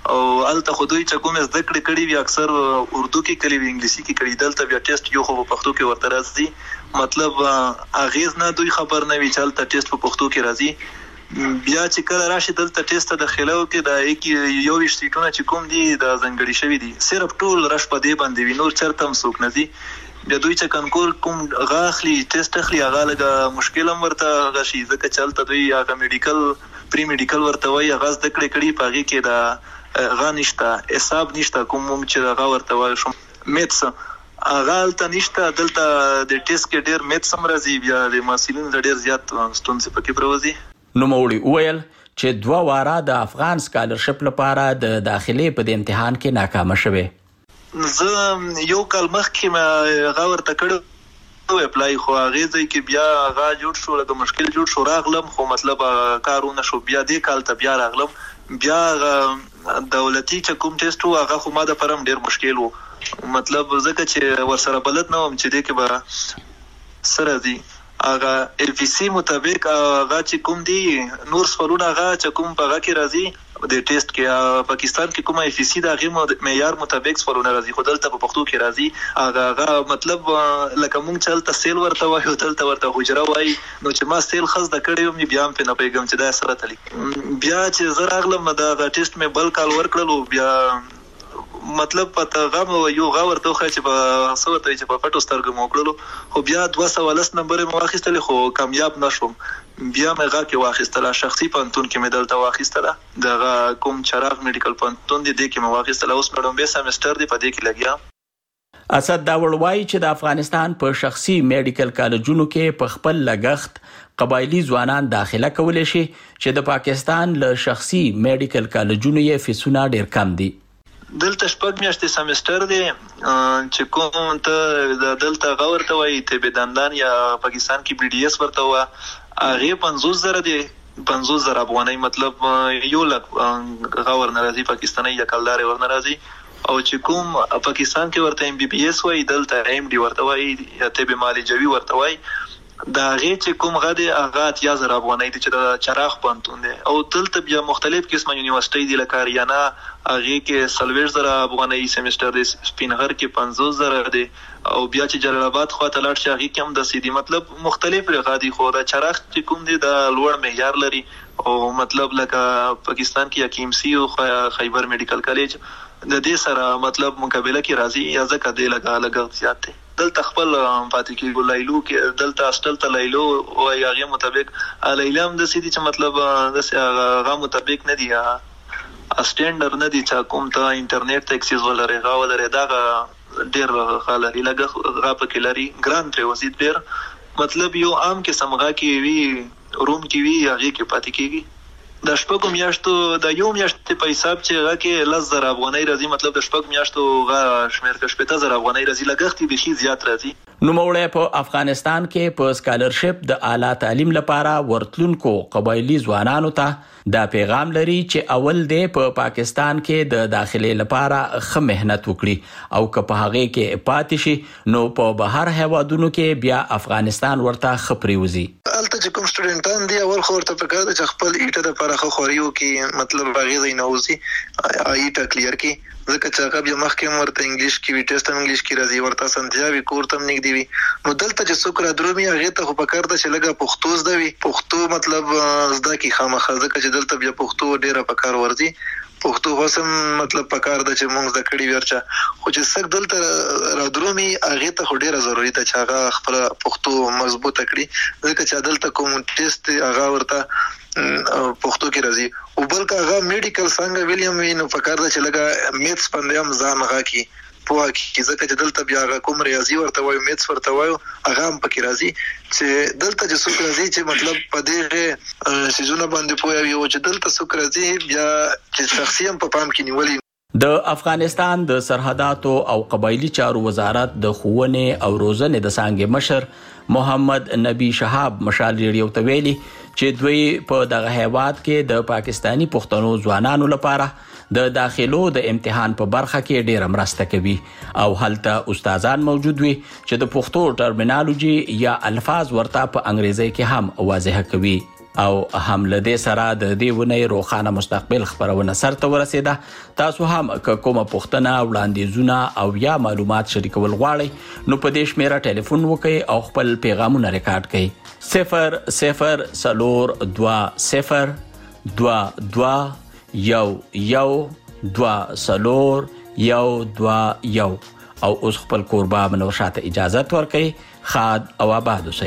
او الته خو دوی چې کوم زده کړې کړي وي اکثر اردو کې کړي وي انګلیسي کې کړي دلته بیا ټیسټ یو خو په پښتو کې ورته راځي مطلب اغیز نه دوی خبر نه وي چې الته ټیسټ په پښتو کې راځي بیا چې کله راشي دلته ټیسټ د خلو کې د یک یو وشتونه چې کوم دي د زنګړی شوی دي صرف ټول رش په دې باندې وي نور چرته هم څوک نه دي بیا دوی چې کنکور کوم غاخلي ټیسټ اخلي هغه لګه مشکل هم ورته غشي ځکه چلته دوی هغه میډیکل پری میډیکل ورته وایي هغه زده کړې کړي پاږي کې د غا نشته حساب نشته کوم چې هغه ورته وایي شو میتس هغه الته نشته دلته د ټیسټ کې ډېر میتس هم راځي بیا د محصلینو ډېر زیات ستونزې پکې پروزي نوموړي وویل چې دوه واره د افغان سکالرشپ لپاره د داخلي په امتحان کې ناکامه شوه زه یو کال مخکې ما هغه ورته کړو اپلای خو هغه ځای کې بیا هغه جوړ شو لکه مشکل جوړ شو راغلم خو مطلب کارونه شو بیا دې کال ته بیا راغلم بیا دولتي چې کوم ټیسټ و هغه خو ما د پرم ډیر مشکل و مطلب ځکه چې ورسره بلد نه وم چې دې کې به سره دي هغه ال پی سي مطابق هغه چې کوم دي نور سوالونه هغه چې کوم په هغه کې راځي د ټیسټ کې پاکستان کې کومه اف سی د هغه معیار مطابق سوالونه راځي خو دلته په پښتو کې راځي هغه هغه مطلب لکه مونږ چلته سیل ورته وایو دلته ورته حجره وایي نو چې ما سیل خز د کړیو مې بیا هم په نه پیغام چې دا سره تلی بیا چې زه راغلم دا ټیسټ مې بل کال ورکړلو بیا مطلب پته غم یو غور ته خو چې په سوته چې په پټو سترګو موکړلو خو بیا دوه سوه لس نمبر مې واخیستل خو کامیاب نشوم بیا مې غا کې واخیستله شخصي پانتون کې مې دلته واخیستله دغه کوم چراغ میډیکل پانتون دی د کې مې واخیستله اوس مې لومبه سمستر دی په دې کې لګیا اسد داور وایي چې د افغانستان په شخصي میډیکل کالجونو کې په خپل لګښت قبایلی ځوانان داخله کولی شي چې د پاکستان له شخصي میډیکل کالجونو یې فیسونه ډیر کم دي دلته شپږ میاشتې سمستر دی چې کوم ته د دلته غور ته وایي طب دندان یا پاکستان کې بی ډي اس ورته وه هغې پنځوس زره دی پنځوس زره افغانۍ مطلب یو لک غور نه راځي پاکستانۍ یا کلدارې ور نه راځي او چې کوم پاکستان کې ورته ایم بی بي اس وایي دلته ایم ډي ورته وایي یا طب معالجوي ورته وایي د هغې چې کوم غه دی هغه اتیا زره افغانۍ دی چې د چراغ پوهنتون دی او دلته بیا مختلف قسمه یونیورسټۍ دي لکه اریانا هغې کې څلوېښت زره افغانۍ سمسټر دی سپینغر کې پنځوس زره دی او بیا چې جلال آباد خواته لاړ شي هغې کې هم داسې دي مطلب مختلف رغه دي خو د چراغ چې کوم دی د لوړ معیار لري او مطلب لکه پاکستان کې یا کیم سی او خیبر میډیکل کالج د دې سره مطلب مقابله کې راځي یا ځکه دی لګه لګښت زیات دی دلته خپل پاتې کېږو لیلو کې دلته هاسټل ته لیلو وایي هغې مطابق لیله هم داسې دي چې مطلب داسې هغه مطابق نه دي سټینډر نه دي چې کوم ته انټرنیټ ته اکسیس ولري هغه ولري دغه ډېر هغه لري لږ هغه پکې لري ګران پرې وزید ډېر مطلب یو عام قسم هغه کې وي روم کې وي هغې کې پاتې کېږي د شپږو میاشتو د یو میاشتې په حساب چې هغه کې لس زره افغانۍ راځي مطلب د شپږ میاشتو هغه شمېر که شپېته زره افغانۍ راځي لګښت یې بیخي زیات راځي نوموړی په افغانستان کې په سکالرشپ د اعلی تعلیم لپاره ورتلونکو قبایلي ځوانانو ته دا پیغام لري چې اول دی په پا پاکستان کې د داخلي لپاره ښه مهنت وکړي او که په هغې کې پاتې شي نو په بهر هیوادونو کې بیا افغانستان ورته ښه پرېوځي هلته چې کوم سټوډنټان دي اول خو ورته پکار ده چې خپل ایټه دپاره ښه خواري وکړي مطلب هغې ځای نه وځي ایټه کلیر کړي ځکه چې هغه بیا مخکې هم ورته انګلیش کې وي ټیسټ هم انګلیش کې راځي ورته اسانتیا وي کور ته هم نږدې وي نو دلته چې څوک رادرومي هغې ته خو پکار ده چې لږه پښتو زده وي پښتو مطلب زده کړي خامخا ځکه چې دلته بیا پښتو ډېره پکار ورځي پښتو اوس هم مطلب پکار ده چې موږ زده کړي وي هر چا خو چې څوک دلته رادرومي هغې ته خو ډېره ضروري ده چې هغه خپله پښتو مضبوطه کړي ځکه چې دلته کوم ټیسټ دی هغه ورته پښتو کې راځي او بل که هغه میډیکل څنګه ویلیم وي نو پکار ده چې لږه میتس باندې هم ځان هغه کړي پوه کړي ځکه چې دلته بیا هغه کوم ریاضي ورته وایو میتس ورته وایو هغه هم پکې راځي چې دلته چې څوک راځي چې مطلب په دغې څیزونه باندې پوه وي او چې دلته څوک راځي بیا چې شخصي هم په پام کې نیولي د افغانستان د سرحداتو او قبایلی چارو وزارت د ښوونې او روزنې د څانګې مشر محمد نبی شهاب مشال ریډیو ته ویلي چې دوی په دغه هیواد کې د پاکستانی پښتنو ځوانانو لپاره د داخلو د امتحان په برخه کې ډېره مرسته کوي او هلته استادان موجود وي چې د پښتو ټرمینالوجي یا الفاظ ورته په انګریزي کې هم واضح کوي او هم لدې سره د دې ونې روخانه مستقبل خبرونه سرته ورسېده. تاسو هم کومه پوښتنه وړاندیزونه او یا معلومات شریکول غواړئ نو په دې شمیره ټلیفون وکړئ او خپل پیغامونه ریکارډ کړئ. صفر صفر څلور دوه صفر دوه دوه یو یو دوه څلور یو دوه یو. او اوس خپل کوربه منور شاته اجازه ورکړئ. خاد او آباد اوسئ.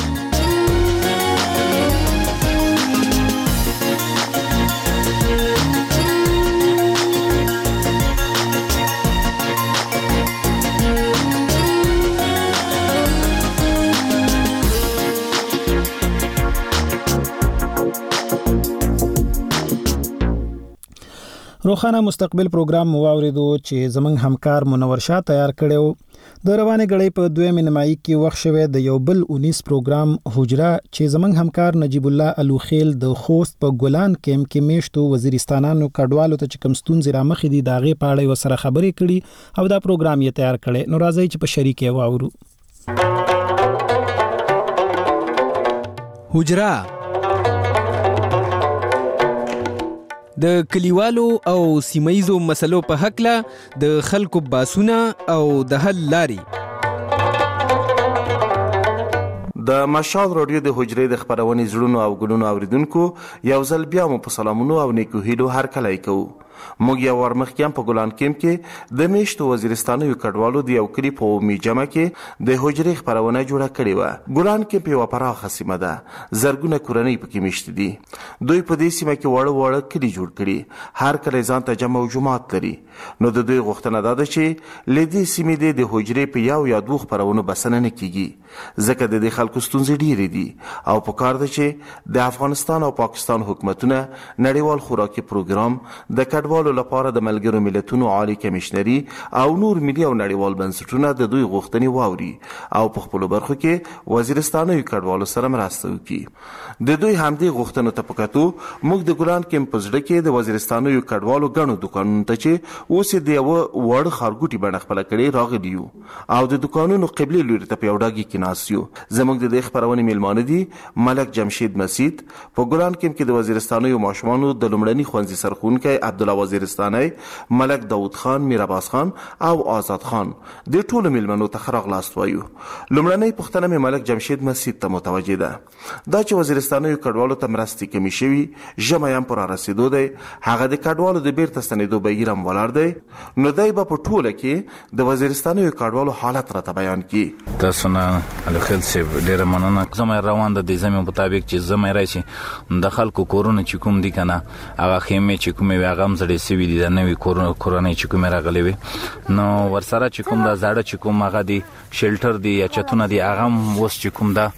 روخانه مستقبل پروګرام مو واوریدو چې زمنګ همکار منور شاه تیار کړو. د روانه غړې په دویمه نیمایي کې وخت شوه د یو بل انیس پروګرام حجره چې زمنګ همکار نجیب الله الوخیل د خوست په ګلان کېم کې میشتو وزیرستانانو کډوالو ته چې کم ستونزې را مخې دي داغه پاړې وسره خبرې کړي او دا پروګرام یې تیار کړي. نو راځي چې په شریکه واورو. حجره د کلیوالو او سیمایزو مسلو په حق له د خلکو باسونه او د حل لاري. د مشال رادیو د حجرې د خبرونې زړونو او ګلونو اوریدونکو یو ځل بیا مو په سلامونو او نیکو هیلو هر کله کوو. موږ یو ورمخکیم په ګلان کېم کې د میشتو وزیرستانو یو کډوالو د یو کلی په می جمع کې د حجرې خبرونه جوړه کړې و. ګلان کې په پراخه سیمه ده. زرګونه کورنۍ پکې میشت دي. دوی په دې سیمه کې وړ وړ کلی جوړ کړي. هر کله ځان ته جمع او جماعت لري. نو د دوی غوښتنه ده چې لدې سیمې د حجرې په یو یا دوه خبرونه بسنه نه کیږي ځکه د دې خلکو ستونزې ډېرې دي او په کار ده چې د افغانستان او پاکستان حکومتونه نړیوال خوراکي پروګرام د کډوالو لپاره د ملګرو ملتونو عالی کمشنري او نور ملي او نړیوال بنسټونه د دوی غوښتنې واوري او په خپل برخو کې وزیرستانو کډوالو سره مرسته وکړي. د دوی همدې غوښتنو ته پکاتو موږ د ګلان کیمپس ډکه کې د وزیرستانو کډوالو غنو دکانونو ته چې اوس د یو وړ خارګوټي بڼه خپل کړي راغلیو او د دکانونو قبلي لوري ته پیوډاګي کې ناسیو. زموږ د خبرونه میلمانه دي ملک جمشید مسید په ګلان کیمپ کې د وزیرستانو یو ماشومانو د لومړني خوندزي سرخونکي عبد الله وزیرستاني ملک داود خان میرعباس خان او آزاد خان د ټولو میلمنو ته خراغلاست وایو. لومړنۍ پوښتنه مې ملک جمشید مسید ته متوجه ده دا چې وزیرستانو کډوالو ته مرستې کمی شوي ژمی هم پر رسیدو دی هغه د کډوالو د بیرته ستنېدو بهیر هم ولاړ دی. نو دای په ټوله کې د وزیرستانو کډوالو حالت راته بیان کړي. تاسو نه الخل سیب ډیر مننه. زما روان د دې زمي مطابق چې زما راشي د خلکو کورونه چې کوم دي کنه هغه خیمه چې کومه هغه هم زړې سوي دي د نوې کورونه کورونه چې کومه راغلي وي نو ورسره چې کوم د زړه چې کوم هغه دي شیلټر دي یا چتونه دي هغه وس چې کوم دا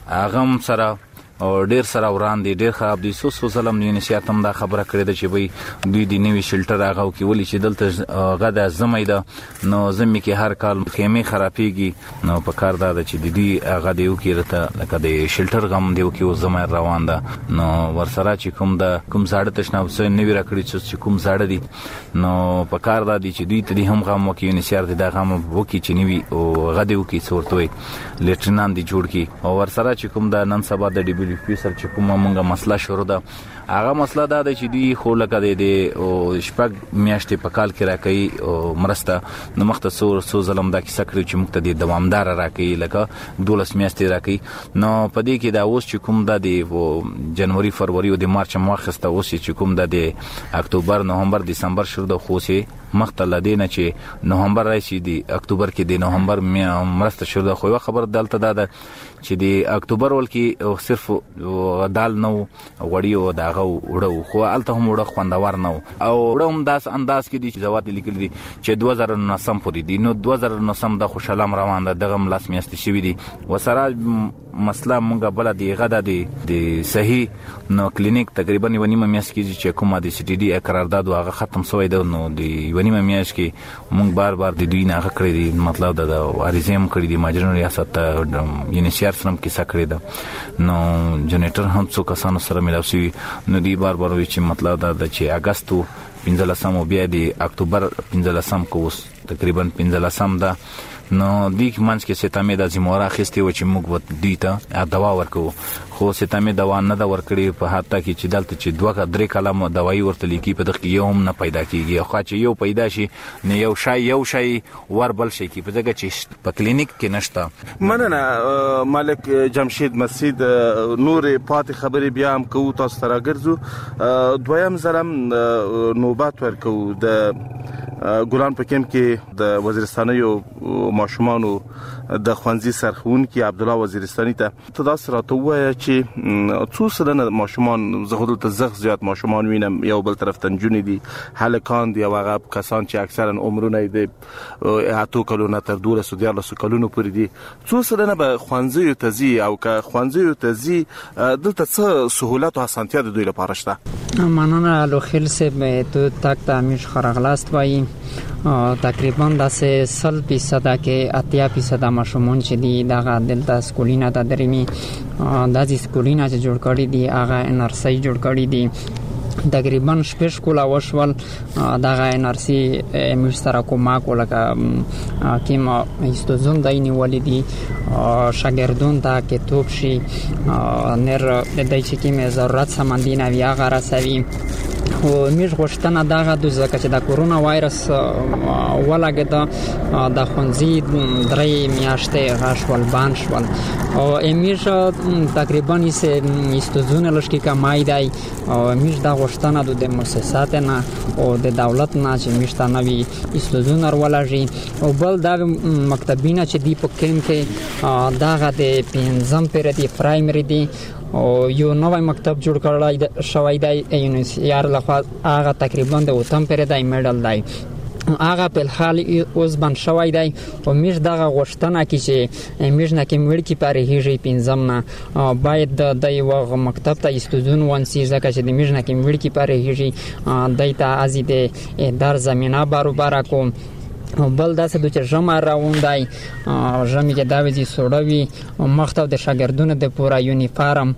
هغه سره او ډیر سره وړاندې ډیر خراب دي. سو سو ظلم نه نشیات هم دا خبره کړې ده چې وای دوی د نوې شیلټر هغه کې ولې چې دلته غدا زمې ده نو زمې کې هر کال خیمه خرابېږي نو په کار دا چې د دې هغه دیو کې رته لکه د شیلټر غم دیو کې زمې روان ده نو ورسره چې کوم دا کوم زاړه تشناب سره نوې راکړي چې کوم زاړه دي نو په کار دا چې دوی ته هم غم وکي نشیار دي دا غم وکي چې نوې او غدیو کې صورتوي لټرینان دي جوړ کی او ورسره چې کوم دا نن سبا د ډي بي سر چې کومه مونږه مسله شروع ده هغه مسله دا ده چې دی خو لکه د او شپږ میاشتې په کال کې راکې او مرسته نو مخته سو سو ظلم دا کیسه کړی چې موږ ته د دوامدار راکې لکه دولس میاشتې راکې نو په دې کې دا اوس چې کوم دا د جنوري فروری او د مارچ ماخسته اوس چې کوم دا د اکتوبر نومبر دسمبر شروع ده خو سي مخته لدینه چې نومبر راشي دی اکتوبر کې د نومبر مرسته شروع ده خو خبر دلته دا ده چې د اکتوبر ول کې صرف دال نو غوړی او داغه وړو خو الته هم وړو خوندور نو او وړم داس انداز کې دي چې زوات لیکل دي چې دوه زره نو سم پورې دي نو دوه زره نو سم د خوشالم روان ده دغه ملاس میاست شوی دي وسره مسله مونږه بل دی غدا دی د صحیح نو کلینیک تقریبا یو نیمه میاست کې چې کومه د سی ټي ډي قرارداد هغه ختم شوی ده نو د یو نیمه میاست کې مونږ بار بار د دوی نه کړی دي مطلب د اریزم کړی دي ماجرونو ریاست یعنی سیار سره کې سکړی ده نو جنریټر هم څو کسانو سره ملاو شي نو دی بار بار وی چې مطلب دا چې اگستو پنځلسم او بیا د اکتوبر پنځلسم کوس تقریبا پنځلسم ده نو د منځ کې ستامه د زموره خسته و چې موږ دوی ته دوا ورکو خو ستامه دوا نه دا ورکړي په حتی کې چې دلته چې دوه درې کلمه دوايي ورته لیکي په دغه یو هم نه پیدا کیږي خو چې یو پیدا شي نه یو شای یو شای وربل شي کی په دغه چې په کلینیک کې نشته. مننه مالک جمشید مسجد نور پاتې خبرې بیا هم کوو تاسو ته راګرځو. دویم ځلم نوبت ورکو د ګلان په کمپ کې د وزیرستانیو ماشومانو د خوانزي سرخون کې عبد الله وزیرستاني ته تاسو راته وایي چې څو سلنه ماشومان زه خود ته زغ زیات ماشومان وینم یو بل طرف ته جونې دي هلکان دي او هغه کسان چې اکثرا عمرونه دي اتو کلونه تر دوله سودیار له کلونو پورې دي څو سلنه به خوانزي تزي او که خوانزي تزي دلته څه سہولت او اسانتیا د دوی لپاره شته. مننه لو خیل سه تو تک ته میش خرغلاست وایي تقریبا د سل فیصد کې اتیا فیصد ماشومان چې دي دغه دلته سکولینا ته درېمي د دې سکولینا چې جوړ کړی دي هغه انرسي جوړ کړی دي تقریبا شپږ کولا وشول دغه انرسي مستر کومه کوله کیم استوزون دایني ولدي شاګردون ته کې توپ شي نر د دای چې کیم ضرورت سمندینه وی هغه رسوي او میش غوښتنه دغه د ځکه چې د کورونا وایرس ولګید د خونځي درې میاشتې غشول بان شول او میش تقریبا یې استوزونه لشکې کمای دی او میش د غوښتنه د مؤسسات نه او د دولت نه چې میش ته نوی استوزونه ولږي او بل د مکتبینه چې دی په کم کې دغه د پنځم پیر دی پرایمری دی او یو نوې مکتب جوړ کړل شوی دی یونیسیار لخوا هغه تقریبا د وتم پر دای میډل دی هغه په حال اوس بن شوی دی او میش دغه غوښتنه کی چې میش نه کې مړ کی پاره هیږي پنځم نه باید د یو مکتب ته استودون ونسی ځکه چې د میش نه کې مړ کی پاره هیږي دایته ازیده در زمينه برابر کوم بل داسې د چې جمع راوندای جمع کې دا وځي سوړوي مختو د شاګردونو د پورا یونیفارم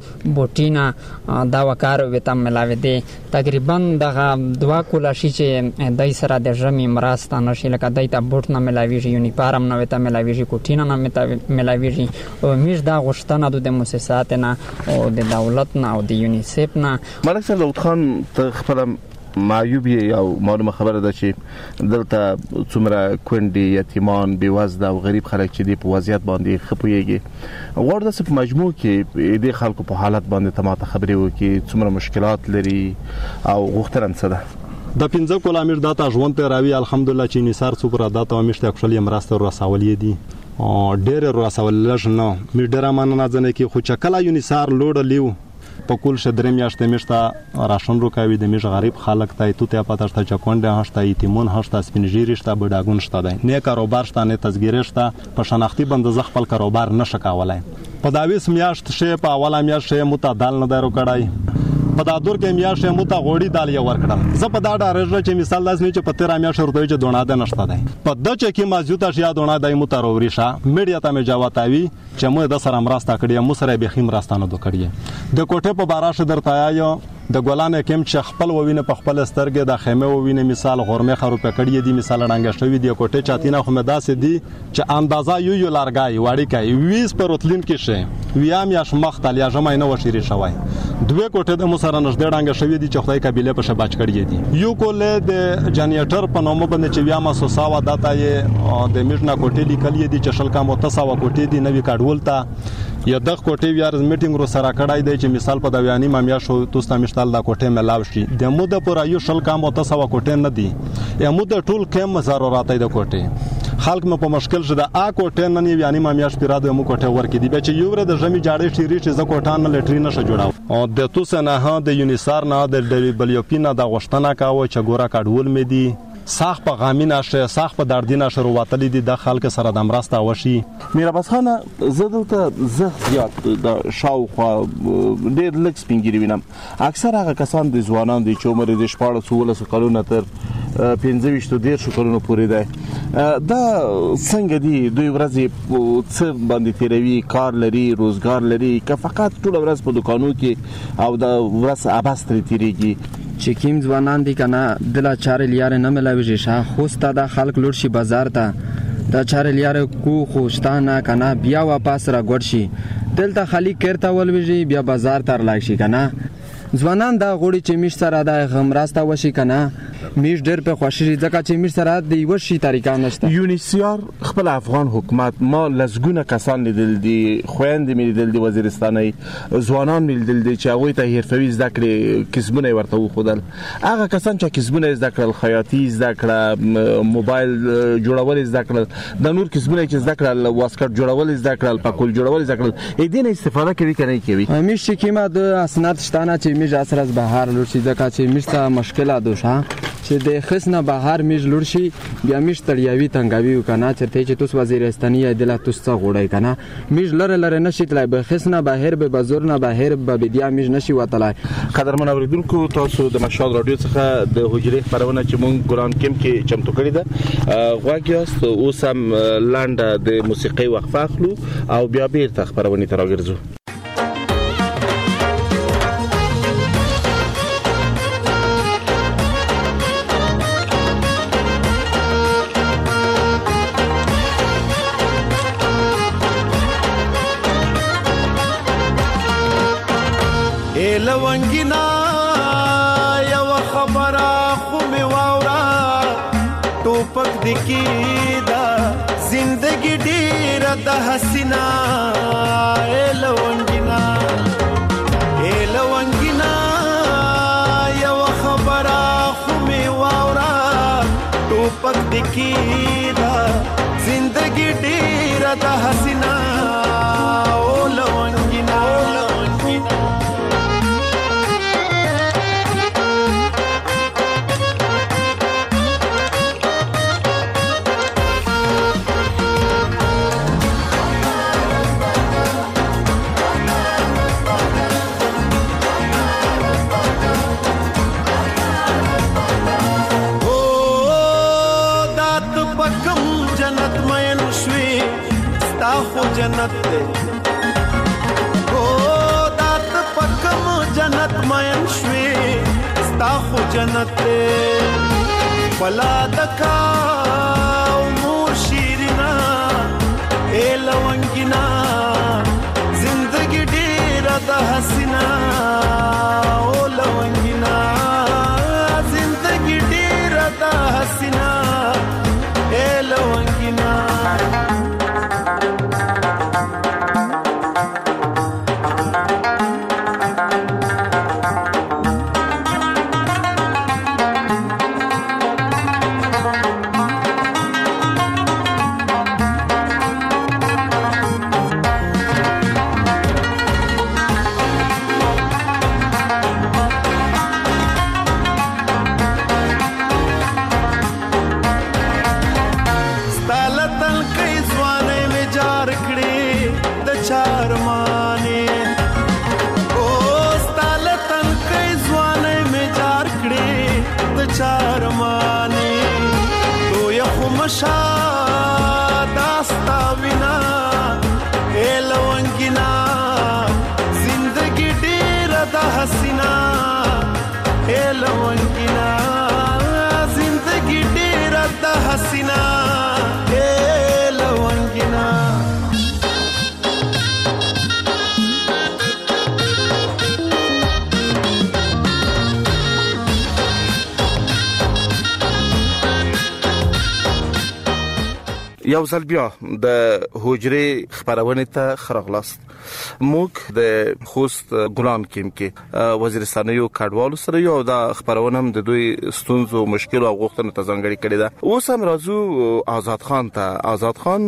بوټینا دا وکړو وته ملاوي دي تقریبا دغه دوا کولا شي چې دای سره د جمع مراسته نشي لکه دای ته بوټ نه ملاوي یونیفارم نه وته ملاوي کوټینا نه ملاوي او میش دا غشتنه د مؤسسات نه او د دولت نه او د یونیسف نه. ملک صاحب داود خان ته خپل معیوبی او معلومه خبره ده چې دلته څومره کونډي یتیمان بیوزله او غریب خلک چې دی په وضعیت باندې خپويږي غوړ د په مجموع کې د خلکو په حالت باندې تماته خبرې وکي څومره مشکلات لري او غوښتنه څه ده د پنځه کولامیر داتا ژوند ته راوي الحمدلله چې نثار څومره داتا مشته خپل مرسته رسولې دي او ډېر رسول لژنه می ډېر مننه ځنه کې خو چکلا یونیسار لوړ لیو په کول شدرې میاشتې مشته راشن روکاوي د میش غریب خلک ته تو ته پاتہ شته چکونډه هشته ایتیمون هشته سپینجیری شته بډاګون شته دی نه کاروبار شته نه تسګیری شته په شناختی بند ز خپل کاروبار نشه کولای په داویس میاشت شه په اوله میاشت شه متعدل نه درو کړای په دادور کې میاشت مو ته غوړی دال یو ورکړل زه په دا ډارژه چې مثال داس نه چې په تیرا میاشت ورته چې دونه ده نشته دی په د چې کې مازیوته شیا دونه دای مو ته وروریشه میډیا ته مې جواتاوي چې مو د سره مرسته کړی مو سره به خیم راستانه دو کړی د کوټه په باراشه درته آیو د ګولان کم چې خپل ووینه په خپل سترګې د خیمه ووینه مثال غرمه خرو په کړی دی مثال رنګ شوی دی کوټه چاتینه خو مداس دی چې اندازا یو یو لارګای وړي کوي ویس پر وتلین کې شه ویام یا شمختل یا جمع نه وشری شوی دوه کوټه د مسره نشد رنګ شوی دی چې خدای قبيله په شباچ کړی دی یو کوله د جنریټر په نومو باندې چې ویام سوساوا داتا یې د میټنا کوټه لیکل دی چې شل کا متصاوا کوټه دی نوې کډول تا یا د کوټه ویار میټینګ رو سره کړای دی چې مثال په دویانی مامیا شو توستا مشتال د کوټه ملاو شي د مو د پورا یو شل کا متصاوا کوټه نه دی یا مو د ټول کم ضرورت دی د کوټه خلک مې په مشکل شته ا کوټه نه نیو یعنی مامیا شپرا د مو کوټه ورکې دی چې یو ور د جمی جاړې شيری چې ز کوټه نه لټری نشه جوړاو او د توسه نه ها د یونیسار نه د ډبلیوپینا د غشتنه کاوه چې ګورا کډول مې دی ساخ په غامینه شه ساخ په دردینه شروع وتلی دي د خلک سره د مرسته وشي میراباس خان زدلته زه زیات د شاوخوا ډېر لکس پینګری وینم اکثر هغه کسان د ځوانان دي چې عمر د شپږ سوله کلونو تر پنځه ویشت ډیر شو کلونو پورې ده دا څنګه دي دوی ورځې څه باندې تیروي کار لري روزګار لري که فقط ټول ورځ په دکانو کې او د ورځ اباستري تیریږي چې کیم ځوانان دي کنه دلا چارې لیار نه ملاوي شي خوسته د خلک لور شي بازار ته دا چاره لیاره کو خوشتانه کنه بیا واپس را ګډ شي دلته خالی کېرته ولويږي بیا بازار تر لاګ شي کنه ځوانان دا غوړي چې میش سره د غمراسته وشي کنه میش ډېر په خوشي ځکه چې میش سره د یو شي طریقه نشته یونیسیار خپل افغان حکومت ما لزګونه کسان لیدل دي خويندې مې لیدل دي وزیرستاني ځوانان مې لیدل دي چې هغه ته حرفوي زده کړې کسبونه ورته وخدل هغه کسان چې کسبونه زده کړل خیاطي زده کړل موبایل جوړول زده کړل د نور کسبونه چې زده کړل واسکټ جوړول زده کړل پکول جوړول زده کړل اې دې نه استفاده کوي کنه کوي میش چې کیما د اسناد شتانه چې میش اثر از بهار لورشي ځکه چې میش ته مشکله دوشه چې د خصنه بهار میش لورشي بیا میش تړیاوي تنګاوي وکنه چې چې توس وزیرستاني دله توس څه غوړای کنه میش لره لره نشي تلای به خصنه بهر به بازار نه بهر به بدیا میش نشي وتلای قدرمن اوریدونکو تاسو د مشال رادیو څخه د حجرې خبرونه چې مونږ ګران کیم کې چمتو کړی ده غواګیاست اوس هم لاندې د موسیقي وقفه اخلو او بیا بیرته خبرونه تراګرځو لونګینا یو خبره خو می واورا ټوپک دکی دا زندگی ډیر د حسینا لونګینا لونګینا یو خبره خو می واورا ټوپک دکی دا زندگی ډیر د حسینا لونګینا जन्नत दे ओ दात पकम जन्नत मयन श्वे स्ता खो जन्नत दे बला दका उमूर शीरना ए लवंगिना जिंदगी ढेर द हसीना ओ लवंगिना जिंदगी ढेर द हसीना ए लवंगिना یو ځل بیا د حجرې خبرونه ته خرغلاست موږ د خوست ګلان کیم کې وزیرستانیو کډوالو سره یو د خبرونه هم د دوی ستونزو مشکل او غوښتنو ته ځانګړي کړي ده اوس هم راځو آزاد خان ته آزاد خان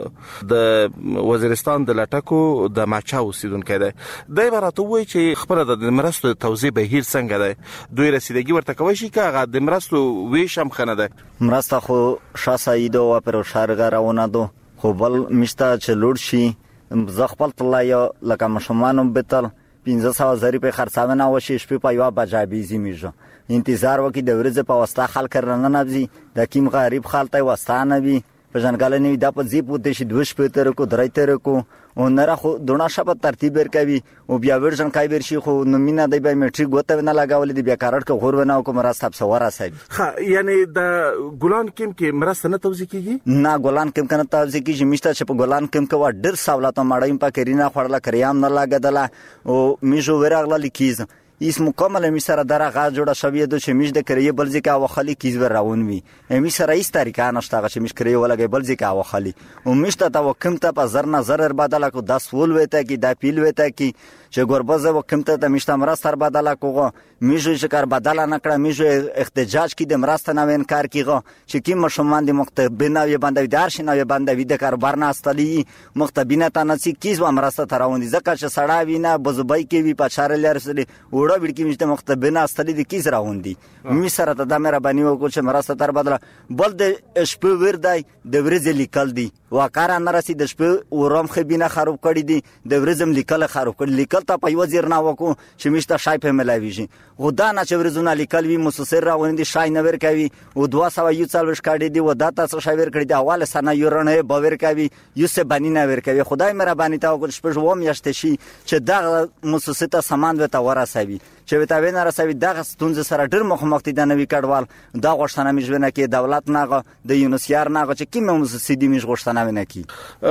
د وزیرستان د لټکو د ماچا اوسیدونکو دی د عبارت وایي چې خبره د مرستو توزیع بهیر څنګه ده دوی رسیدګي ورته کوي چې هغه د مرستو ویش هم خنه ده مرسته خو شاسایدو و پر شارګه راونه دو خو بل مشته چې لوړ شي زه خپل طلایو لکه مشمانو بتل پنځه سوه زری په خرڅاونه وشي شپې په یو بجابي زمیږه انتظار وکي د ورځې په واسطه خلک رنه نبزي د کیم غریب خالته واسطه نه وي په ځنګل نه دا په زی پوت شي دوش په تر کو درای تر کو او نره خو دونه شپه ترتیب ورکوي او بیا ورژن کای ورشي خو نو مینا د بای میټریک غوته نه لگاولې دی بیا کارت کو غور ونه کوم راستاب سواره صاحب. ها یعنی د ګلان کیم کې مرسته نه توزیع کیږي؟ نه ګلان کیم کنه توزیع کیږي مشته چې په ګلان کیم کې وا ډیر سہولت ماړایم په کرینا خړلا کریام نه لاګدله او میجو ورغله لیکیز ایس مکمل می سره درغه جوړه شوی د چې میش د کریه بلځي کا وخلی کیز ور راون وی می سره ایس طریقه نشته چې میش کریه ولګي بلځي کا وخلی او میشته تا وکم ته په زر نظر بدله کو دس ول وته کی د پیل وته کی چې ګوربزه وکم ته میشته مرستر بدله کوغه میجو چې کار بدله نکړه میجو احتجاج کی د مرست نه انکار کیغه چې کی مشمان د مختبنه وی باندې دار شنه وی باندې وی د کاروبار نه استلی مختبینه تنسی کیز و مرست تراوندي زکه چې سړا وینه بزبای کی وی پچار لرسلی وړه وړکی مشته مختبنه استلی د کیز راوندي می سره ته د مې ربانی وکړ چې مرست تر بدله بل د شپه وردای د ورځ لیکل دی وکړه نرسي د شپه ورم خبینه خراب کړی دی د ورځم لیکل خراب کړی لیکل ته په وزیر نه وکړو چې مشته شای په ملاویږي غدا نه چې ورزونه لیکل وی مسسر راوندي شای نه ور کوي او دوه سو یو څلور کړي دی و دا تاسو شای ور کړی دی حواله سنه یورنه باور کوي یو څه بنی نه ور کوي خدای مهرباني تا وکړ شپه و میاشته شي چې دا مسسته سامان وته ورسوي چې وته وینه رسوي دغه ستونزې سره ډېر مخامخ دي د نوې کډوال دا غوښتنه مجبنه کې دولت ناغه د یونسیار ناغه چې کیمه مسسدي مش غوښتنه ونه کی.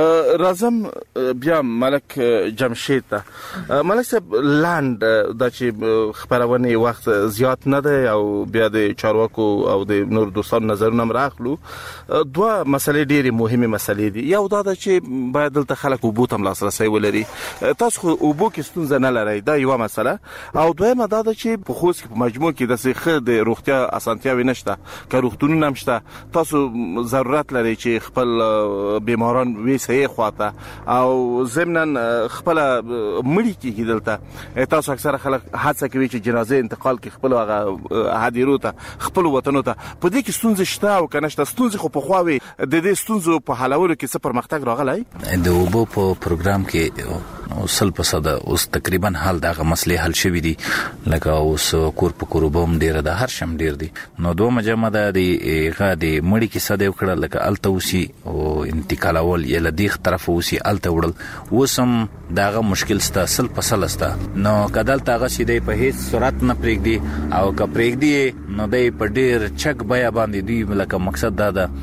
راځم بیا ملک جمشید ته. ملک صاحب لاند د چې خبرونه وخت زیات نه دی او بیا د چارواکو او د نور دوستانو نظرونه مراخلو دوه مسلې ډېرې مهمه مسلې دي. یو دا چې باید دلته خلک وبو ته لاسرسي ولري تاسو خو وبو کې ستونزه نه لرئ دا یو مسله او دویمه دا چې په خوست کې په مجموع کې د سیخه د روغتیا اسانتیاوي نشته که روغتونونه نشته تاسو ضرورت لري چې خپل بیماران وی صحیح خواته او ضمن خپل مړی کې دلته تاسو اکثره خلک حادثه کوي چې جنازه انتقال کې خپل هغه هدیرو ته خپل وطنو ته په دې کې ستونزې شته او کنه شته ستونزې خو په خواوي د دې ستونزو په حلولو کې څه پرمختګ راغلی د وبو په پروګرام کې وصل په صدا اوس تقریبا حل دغه مسلې حل شوې دي لکه اوس کور په کوروبم ډیر د هر شم ډیر دي نو دوه مجمع د غادي مړی کې صدا وکړه لکه التوسی او انتقالول یله دیغ طرف اوسی الته وړل وسم دغه مشکل ستا سل پسل ستا نو کدل تاغه سیدې په هیڅ صورت نه پرېږدي او که پرېږدي نو دای په ډیر چک بیا باندې دی لکه مقصد دا ده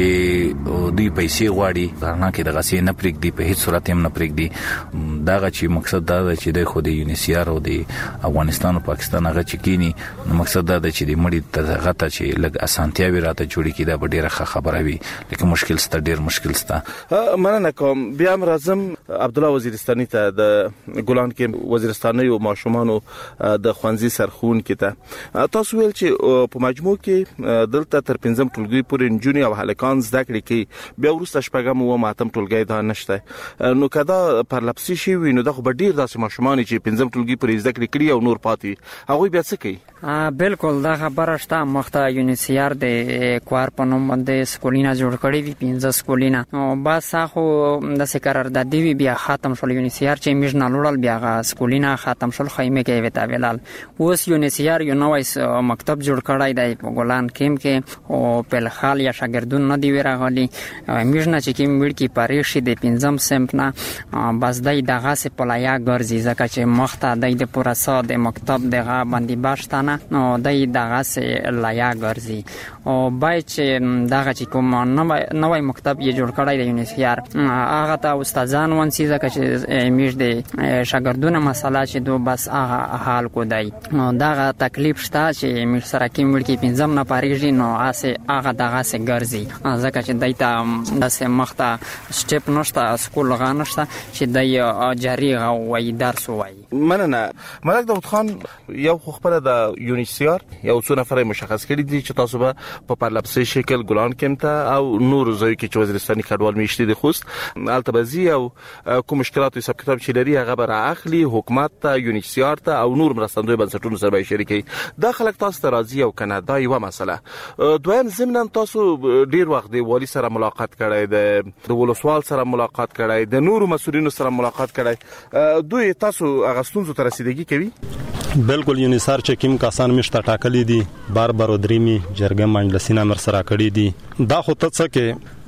چې دوی پیسې غواړي ځکه کې دغه سي نه پرېږدي په هیڅ صورت هم نه پرېږدي داغه چې مقصد دا ده چې د خو د یونیسیار او د افغانستان او پاکستان هغه چکینی نو مقصد دا ده چې د مړی ته غته چې لګ اسانتیاوي راته جوړی کیدا به ډیره خبره وي لکه مشکل ست ډیر مشکل ست. مننه کوم. بیا راځم عبد الله وزیرستاني ته د ګلان کې وزیرستاني او ماشومانو د خوانزي سرخون کې ته تاسو ویل چې په مجموع کې دلته تر پنځم ټولګي پورې انجونی او هلکان زده کړي کې بیا ورسته شپږم او ماتم ټولګي دا نشته نو کدا پر لپسي شي وینو د خو ډیر داسې ماشومان چې پنځم ټولګي پرې زده کړې کړي او نور پاتې هغه بیا څه کوي؟ بالکل دا خبره شته مخته یونیسیار د کوار په نوم باندې سکولینا جوړ کړی وی پنځه سکولینا او بس خو د سکرر د دی بیا ختم شول یونیسیار چې میژ نه لوړل بیا سکولینا ختم شول خیمه کې وتا ویلال اوس یونیسیار یو نوې مکتب جوړ کړی دی په ګلان کیم کې او په خال یا شاګردون نه دی ورغلی میژ نه چې کیم وړ کی پاریشي د پنځم سمپ نه بس دای دغه سه پلایا ګرځي ځکه چې مخته دای د پوراسا د مکتب دغه باندې باشتانه نو دای دغه سه لایا ګرځي او بای چې دغه چې کوم نوې مکتب یې جوړ کړی د یونیسیار هغه ته استادان ونسي ځکه چې میش د شاګردونو مسله چې دو بس هغه حال کو دی نو دغه تکلیف شته چې میش سره کې مړ کې پنځم نه پاریږي نو اسه هغه دغه سه ګرځي ځکه چې دای ته داسه مخته سټپ نشته سکول غانشته چې دای جاری غوي درس وای. مننه. ملک داود خان یو خبره د یونیسیار یو څو نفر مشخص کړي دي چې تاسو به په پرلپسې شکل ګلان کمته او نور ځای کې چې وزیرستاني کډوال میشتي د خوست التبزي او کوم مشکلات حساب کتاب چې لري هغه به اخلي حکومت ته یونیسیار ته او نور مرستندوی بنسټونو سره به شریکي دا خلک تاسو ته راضي او کنه دا یو مسله. دویم ضمن تاسو ډیر وخت دی والی سره ملاقات کړی د ولسوال سره ملاقات کړی د نور مسؤلینو سره ملاقات کړی دوی تاسو اغستونزو ته رسیدګي کوي؟ بالکل یونیسار چې کوم کسان مشته ټاکلي دي بار بار درېمي جرګه مجلسینه مر سره کړی دي دا خو ته څه کې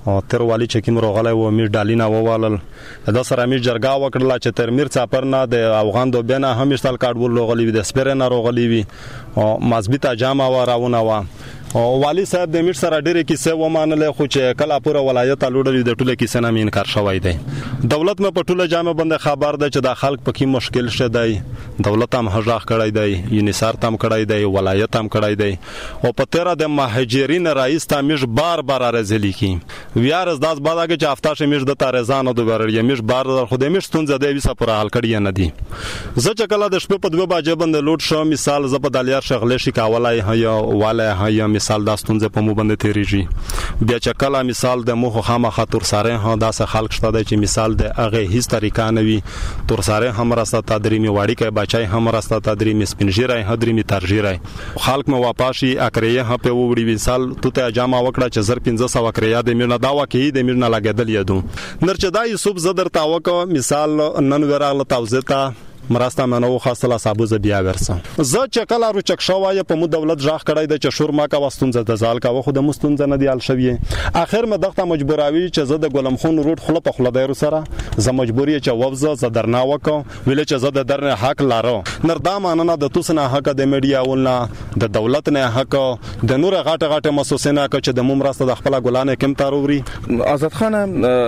تر والی چې کوم روغله و میر ډالینا ووالل دا سره میر جرګه وکړه چې تر میر څاپرنا د افغان دو بنا هم استال کارت ول روغلی وي د سپرنا روغلی وي او مزبیتا جامه و راونه و او والی صاحب د میر سره ډېر کیسه و مانله خو چې کله پوره ولایت لوړل د ټوله کیسه نه انکار شوی دی دولت مې په ټوله جامه باندې خبر ده چې د خلک په کې مشکل شه دی دولت هم هجاخ کړی دی یونیسار تام کړی دی ولایت هم کړی دی او په تیرا د مهاجرین رئیس تامیش بار بار ارزلی کی ویارز داس بادا چې افتاش میش د تارزان د ورړی میش بار خو د میش تونځ د ویسه پر حل کړی نه دی زه چې کله د شپې په دوه بجې باندې لوټ شو مثال ز په دالیار شغلې شي کاولای هيا والای هيا مثال داستون ز په مو باندې تیریږي بیا چې کله مثال د مخ خامه خاطر سره ها داسه خلق شته دی چې مثال د هغه هیڅ طریقه نه وي تر سره هم راسته تدریمي واړی کې بچای هم راسته تدریمي سپینجیرای هدریمي ترجیرای خلق مو واپاشي اکریه هم په وړي مثال تو ته جامه وکړه چې زر پنځه سو اکریه د میرنا دا وکي د میرنا لګیدل یادو نرچدای صوب زدر تاوک مثال نن وراله توزیتا مراسته منو خاصله صابو ز بیا ورسه زه چې کله رو چک شوای په مو دولت ژغ کړای د چشور ما کا واستونځ د زال کا خو د مستونځ نه دی ال شوی اخر مې دغه مجبوراوي چې زه د ګلم خون روټ خله په خله دایرو سره زه مجبوری چې ووزه ز درنا وک ویل چې زه د درنه حق لارو نردا ماننه د توسنه حق د میډیا ولنه د دولت نه حق د نور غاټه غاټه مسوسنه ک چې د مو مراسته د خپل ګلانه کم تاروري آزاد خان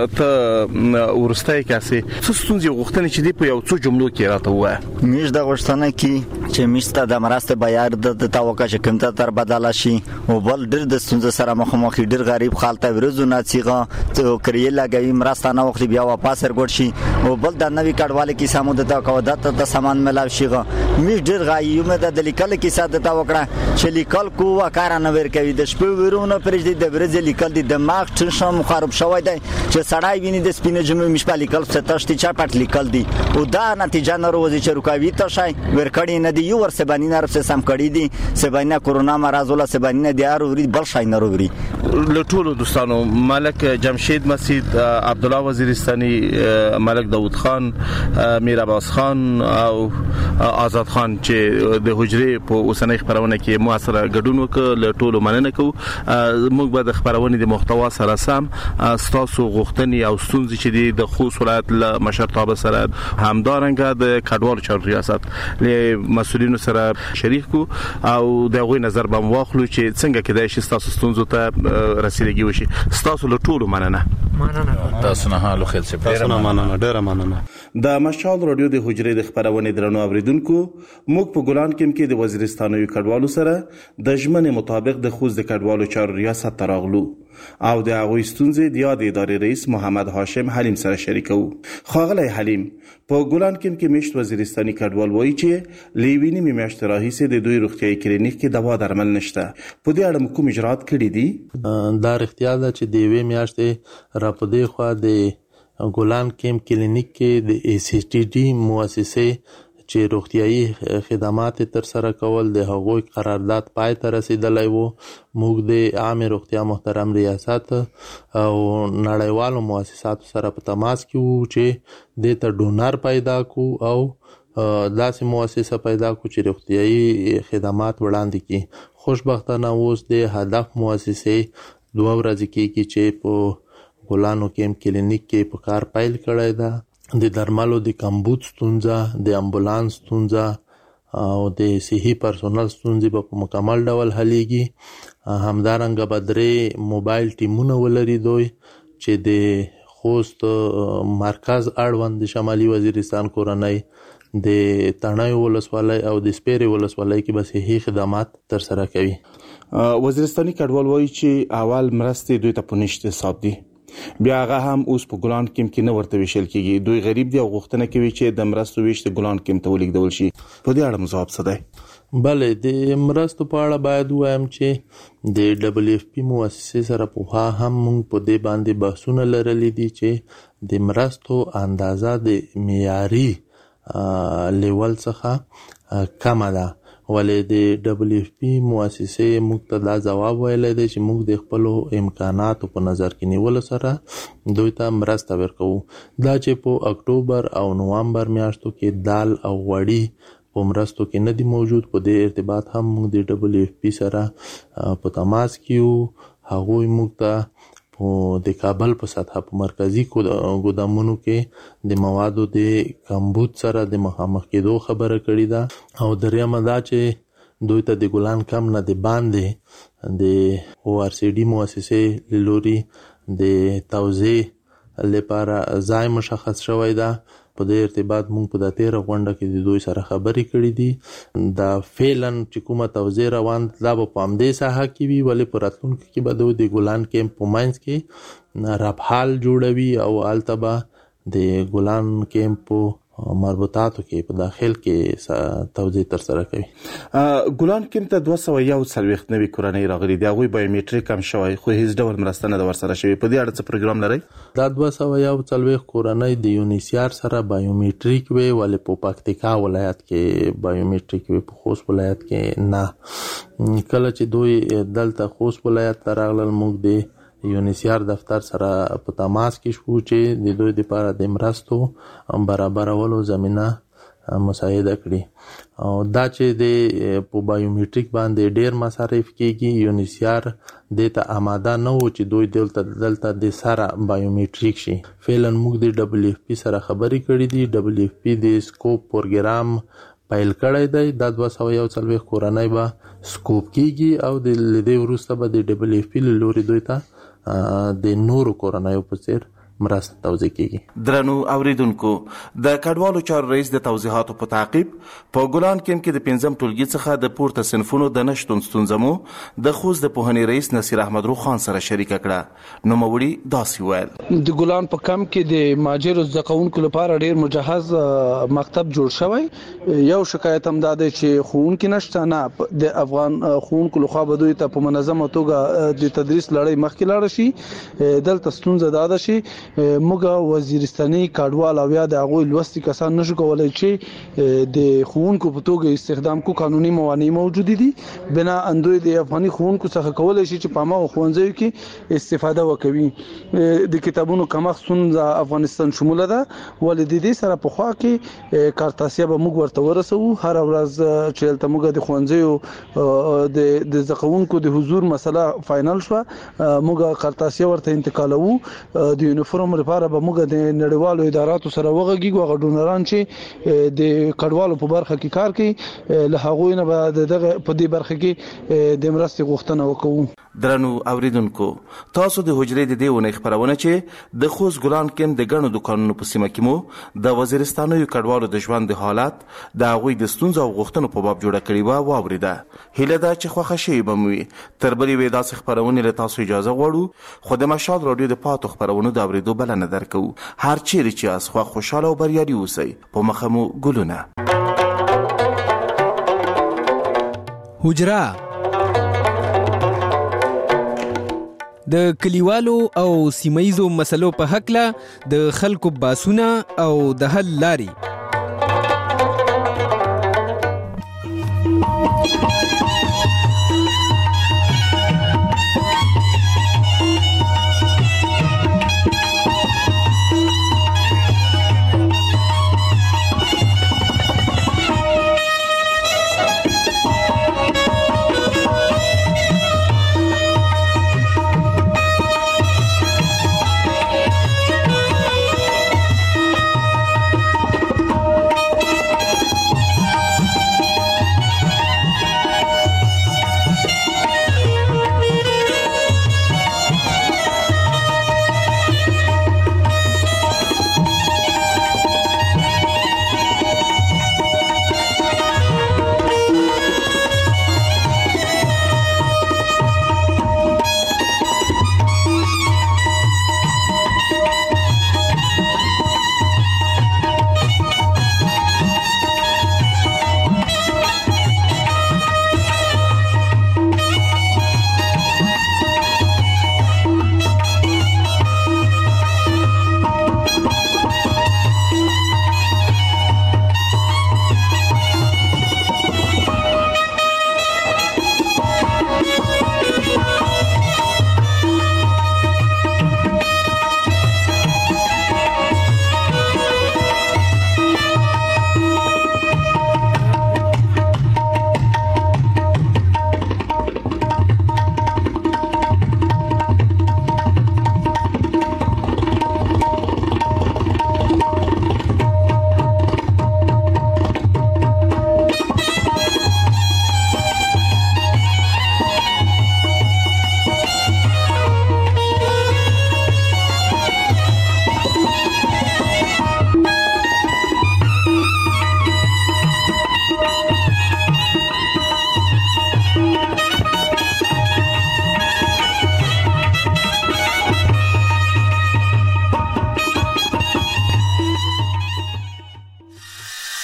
ته ورستای کاسي څه غوښتنه چې دی په یو څو جملو کې راته میش د غوښتنه کې چې میسته د مراسته بیار د توقع چې کوم تر بدل شي او بل ډېر د ستونزې سره مخ مخ ډېر غریب خالته ورزو ناڅیغه ته کړی لګوي مراسته نه وخت بیا واپس ورګړ شي او بل د نوې کډواله کې سمو د توقع د سامان ملاو شيغه میش ډېر غایو مې د لیکل کې ساده توقع چې لیکل کو وکړه نه ور کوي د شپې ورونه پرې د ورځې لیکل د دماغ ټنشن خراب شوی دی چې سړای ویني د سپینې جمع مش په لیکل څه تشتي چا پټ لیکل دي او دا نتیجه نه روزي چې رکاوي ته شای ورکړی نه دی یو ور سبانی نه رسې سم کړی دي سبانی کرونا مرز ولا سبانی نه دی اوري بل شای نه اوري له ټولو دوستانو ملک جمشید مسجد عبد الله وزیرستاني ملک داوود خان میر عباس خان او آزاد خان چې د حجرې په اوسنۍ خبرونه کې موثره ګډون وکړ له ټولو مننه کوو موږ به د خبرونه د محتوا سره سم ستاسو غوښتنې او ستونزې چې د خوست ولایت له مشرتابه سره همدارنګه د کډوالو چارو ریاست له مسولینو سره شریک کو او دغه نظر به واخلو چې څنګه کېدای شي تاسو ستونزو ته رسیدګي وشي تاسو له ټولو مننه مننه تاسو نه حالو خیر سي تاسو نه مننه ډیره مننه د مشال رادیو د حجرې د خبرونه درنو اوریدونکو موږ په ګلان کې د وزیرستانوي کډوالو سره د ژمنې مطابق د خوست د کډوالو چارو ریاست تراغلو او د هغه ستونزې د یاد ادارې رئیس محمد هاشم حلیم سره شریکو خاغلی حلیم په ګلان کې مشت وزیرستاني کډوال وایي چې لیوینی میاشت راهیسه د دوی روغتيایي کلینیک کې دوا درمل نشته په دې اړه کوم اجرات کړی دي دا اختیار ده چې د وی میاشتې را پدې خو د ګلان کېم کلینیک کې د ای سی ټي ډي مؤسسه چې روغتيایي خدمات تر سره کول د هغوی قرارداد پای ته رسیدلی وو موږ د عام روغتیا محترم ریاست او نړیوالو مؤسساتو سره په تماس کې وو چې د ته ډونر پیدا کو او داسې مؤسسه پیدا کو چې روغتيایي خدمات وړاندې کړي خوشبختانه اوس د هدف مؤسسه دوه ورځې کېږي چې په ګلانو کېم کلینیک کې په کار پیل کړی ده د درملو د کمبود ستونزه د امبولانس ستونزه او د صحي پرسونل ستونزې په مکمل ډول حلیږي همدارنګه به درې موبایل ټیمونه ولري دوی چې د خوست مرکز اړوند د شمالي وزیرستان کورنۍ د تڼیو ولسوالۍ او د سپیرې ولسوالۍ کې به صحي خدمات تر سره کوي وزیرستاني کډوال وایي چې اول مرستې دوی ته په نشته حساب دي بیا هغه هم اوس په ګلان کې کې نه ورته ویشل کیږي دوی غریب دي او غوښتنه کوي چې د مرستو ویش د ګلان کې ته ولیکدول شي په دې اړه مزاب څه دی بله د مرستو په اړه باید وایم چې د ډبلیو اف پی مؤسسې سره په هم موږ په دې باندې بحثونه لرلي دي چې د مرستو اندازه د معیاري لیول څخه کمه ده ولې د ډبلیو اف پی مؤسسې موږ ته دا ځواب ویلی دی چې موږ د خپلو امکاناتو په نظر کې نیولو سره دوی ته مرسته ورکوو دا چې په اکتوبر او نوامبر میاشتو کې دال او غوړي په مرستو کې نه دي موجود په دې ارتباط هم موږ د ډبلیو اف پی سره په تماس کې یو هغوی موږ ته د کابل په سطح په مرکزی ګودامونو کې د موادو د کمبود سره د مخامخ کېدو خبره کړې ده او دریمه دا چې دوی ته د ګلان کم نه د باندې د او آر سی ډي مؤسسې لوري د توزیع لپاره ځای مشخص شوی ده. په دې ارتباط موږ په د تیره غونډه کې د دوی سره خبرې کړې دي. دا فعلا چې کومه توزیع روان دا به په همدې ساحه کې وي ولې په راتلونکي کې به دوی د ګلان کیمپ په منځ کې ربحال جوړوي او هلته به د ګلان کیمپ مربوطاتو کې په داخل کې توزیع ترسره کوي. ګلان کیمپ ته دوه سوه یو څلوېښت نوي کورنۍ راغلي دي. هغوی بایومټریک هم شوی خو هیڅ ډول مرسته نه ده ورسره شوې. په دې اړه څه پروګرام لرئ؟ دا دوه سوه یو څلوېښت کورنۍ د یونیسیار سره بایومټریک وي ولې په پکتیکا ولایت کې بایومټریک وي، په خوست ولایت کې نه. کله چې دوی دلته خوست ولایت ته راغلل موږ د یونیسیار دفتر سره په تماس کې شو چې د دوی لپاره د مرستو برابرولو زمینه مساعده کړي او دا چې د په بایومټریک باندې ډیر مصارف کیږي یونیسیار د ته آماده نه و چې دوی دلته دلته د سره بایومټریک شي. فعلا موږ د ډبلیو اف پی سره خبرې کړې دي. ډبلیو اف پی د سکوپ پروګرام پیل کړی دی. دا دوه سوه یو څلوېښت کورنۍ به سکوپ کیږي او د دې وروسته به د ډبلیو اف پی له لوري دوی ته د نورو کورنیو په څیر مرسته توزیع کیږي. درنو اوریدونکو، د کډوالو چارو رئیس د توضیحاتو په تعقیب په ګلان کیمپ کې د پنځم ټولګي څخه د پورته صنفونو د نشتون ستونزه مو د خوست د پوهنې رئیس نصیر احمد رو خان سره شریکه کړه. نو موړي داسې ویل د ګلان په کمپ کې د ماجرو زده کوونکو لپاره ډیر مجهز مکتب جوړ شوی. یو شکایت هم دا دی چې ښوونکي نشته، نه د افغان ښوونکو لخوا به دوی ته په منظمه توګه د تدریس لړۍ مخکې لاړه شي. دلته ستونزه دا ده چې موږ وزیرستاني کډوال او یا د هغوی لوستي کسان نشو کولای چې د ښوونکو په توګه استخدام کو. قانوني موانع موجود دي. بنا اندوی د افغاني ښوونکو څخه کولای شي چې په ما ښوونځیو کې استفاده وکوي. د کتابونو کمښت ستونزه افغانستان شموله ده ولې د دې سره په خوا کې کارتاسیا به موږ ورته ورسو. هر ورځ چې تل موږ د ښوونځیو د د زقونکو د حضور مسله فائنل شو موږ کارتاسیا ورته انتقالو. د یونیفورم لپاره به موږ د نړیوالو اداراتو سره وغږیږو. هغه ډونران چې د کډوالو په برخه کې کار کوي له هغوی نه به دغه په دې برخه کې د مرستې غوښتنه وکړو. درنو اوریدونکو، تاسو د حجرې د دې ونې خبرونه چې د خوست ګلان کیمپ د ګڼو دوکانونو په سیمه کې مو د وزیرستانیو کډوالو د ژوند د حالات د هغوی د ستونزو او غوښتنو په باب جوړه کړې وه واورېده. هیله ده چې خوښه شوې به مو وي. تر بلې وې داسې خپرونې له تاسو اجازه غواړو خو د مشال راډیو د پاتو خپرونو د اورېدو بلنه درکوو. هر چیرې چې یاست خو خوشحاله او بریالي اوسئ. په مخه مو ګلونه. حجره د کلیوالو او سیمایزو مسلو په حقله د خلکو باسونه او د حل لاري.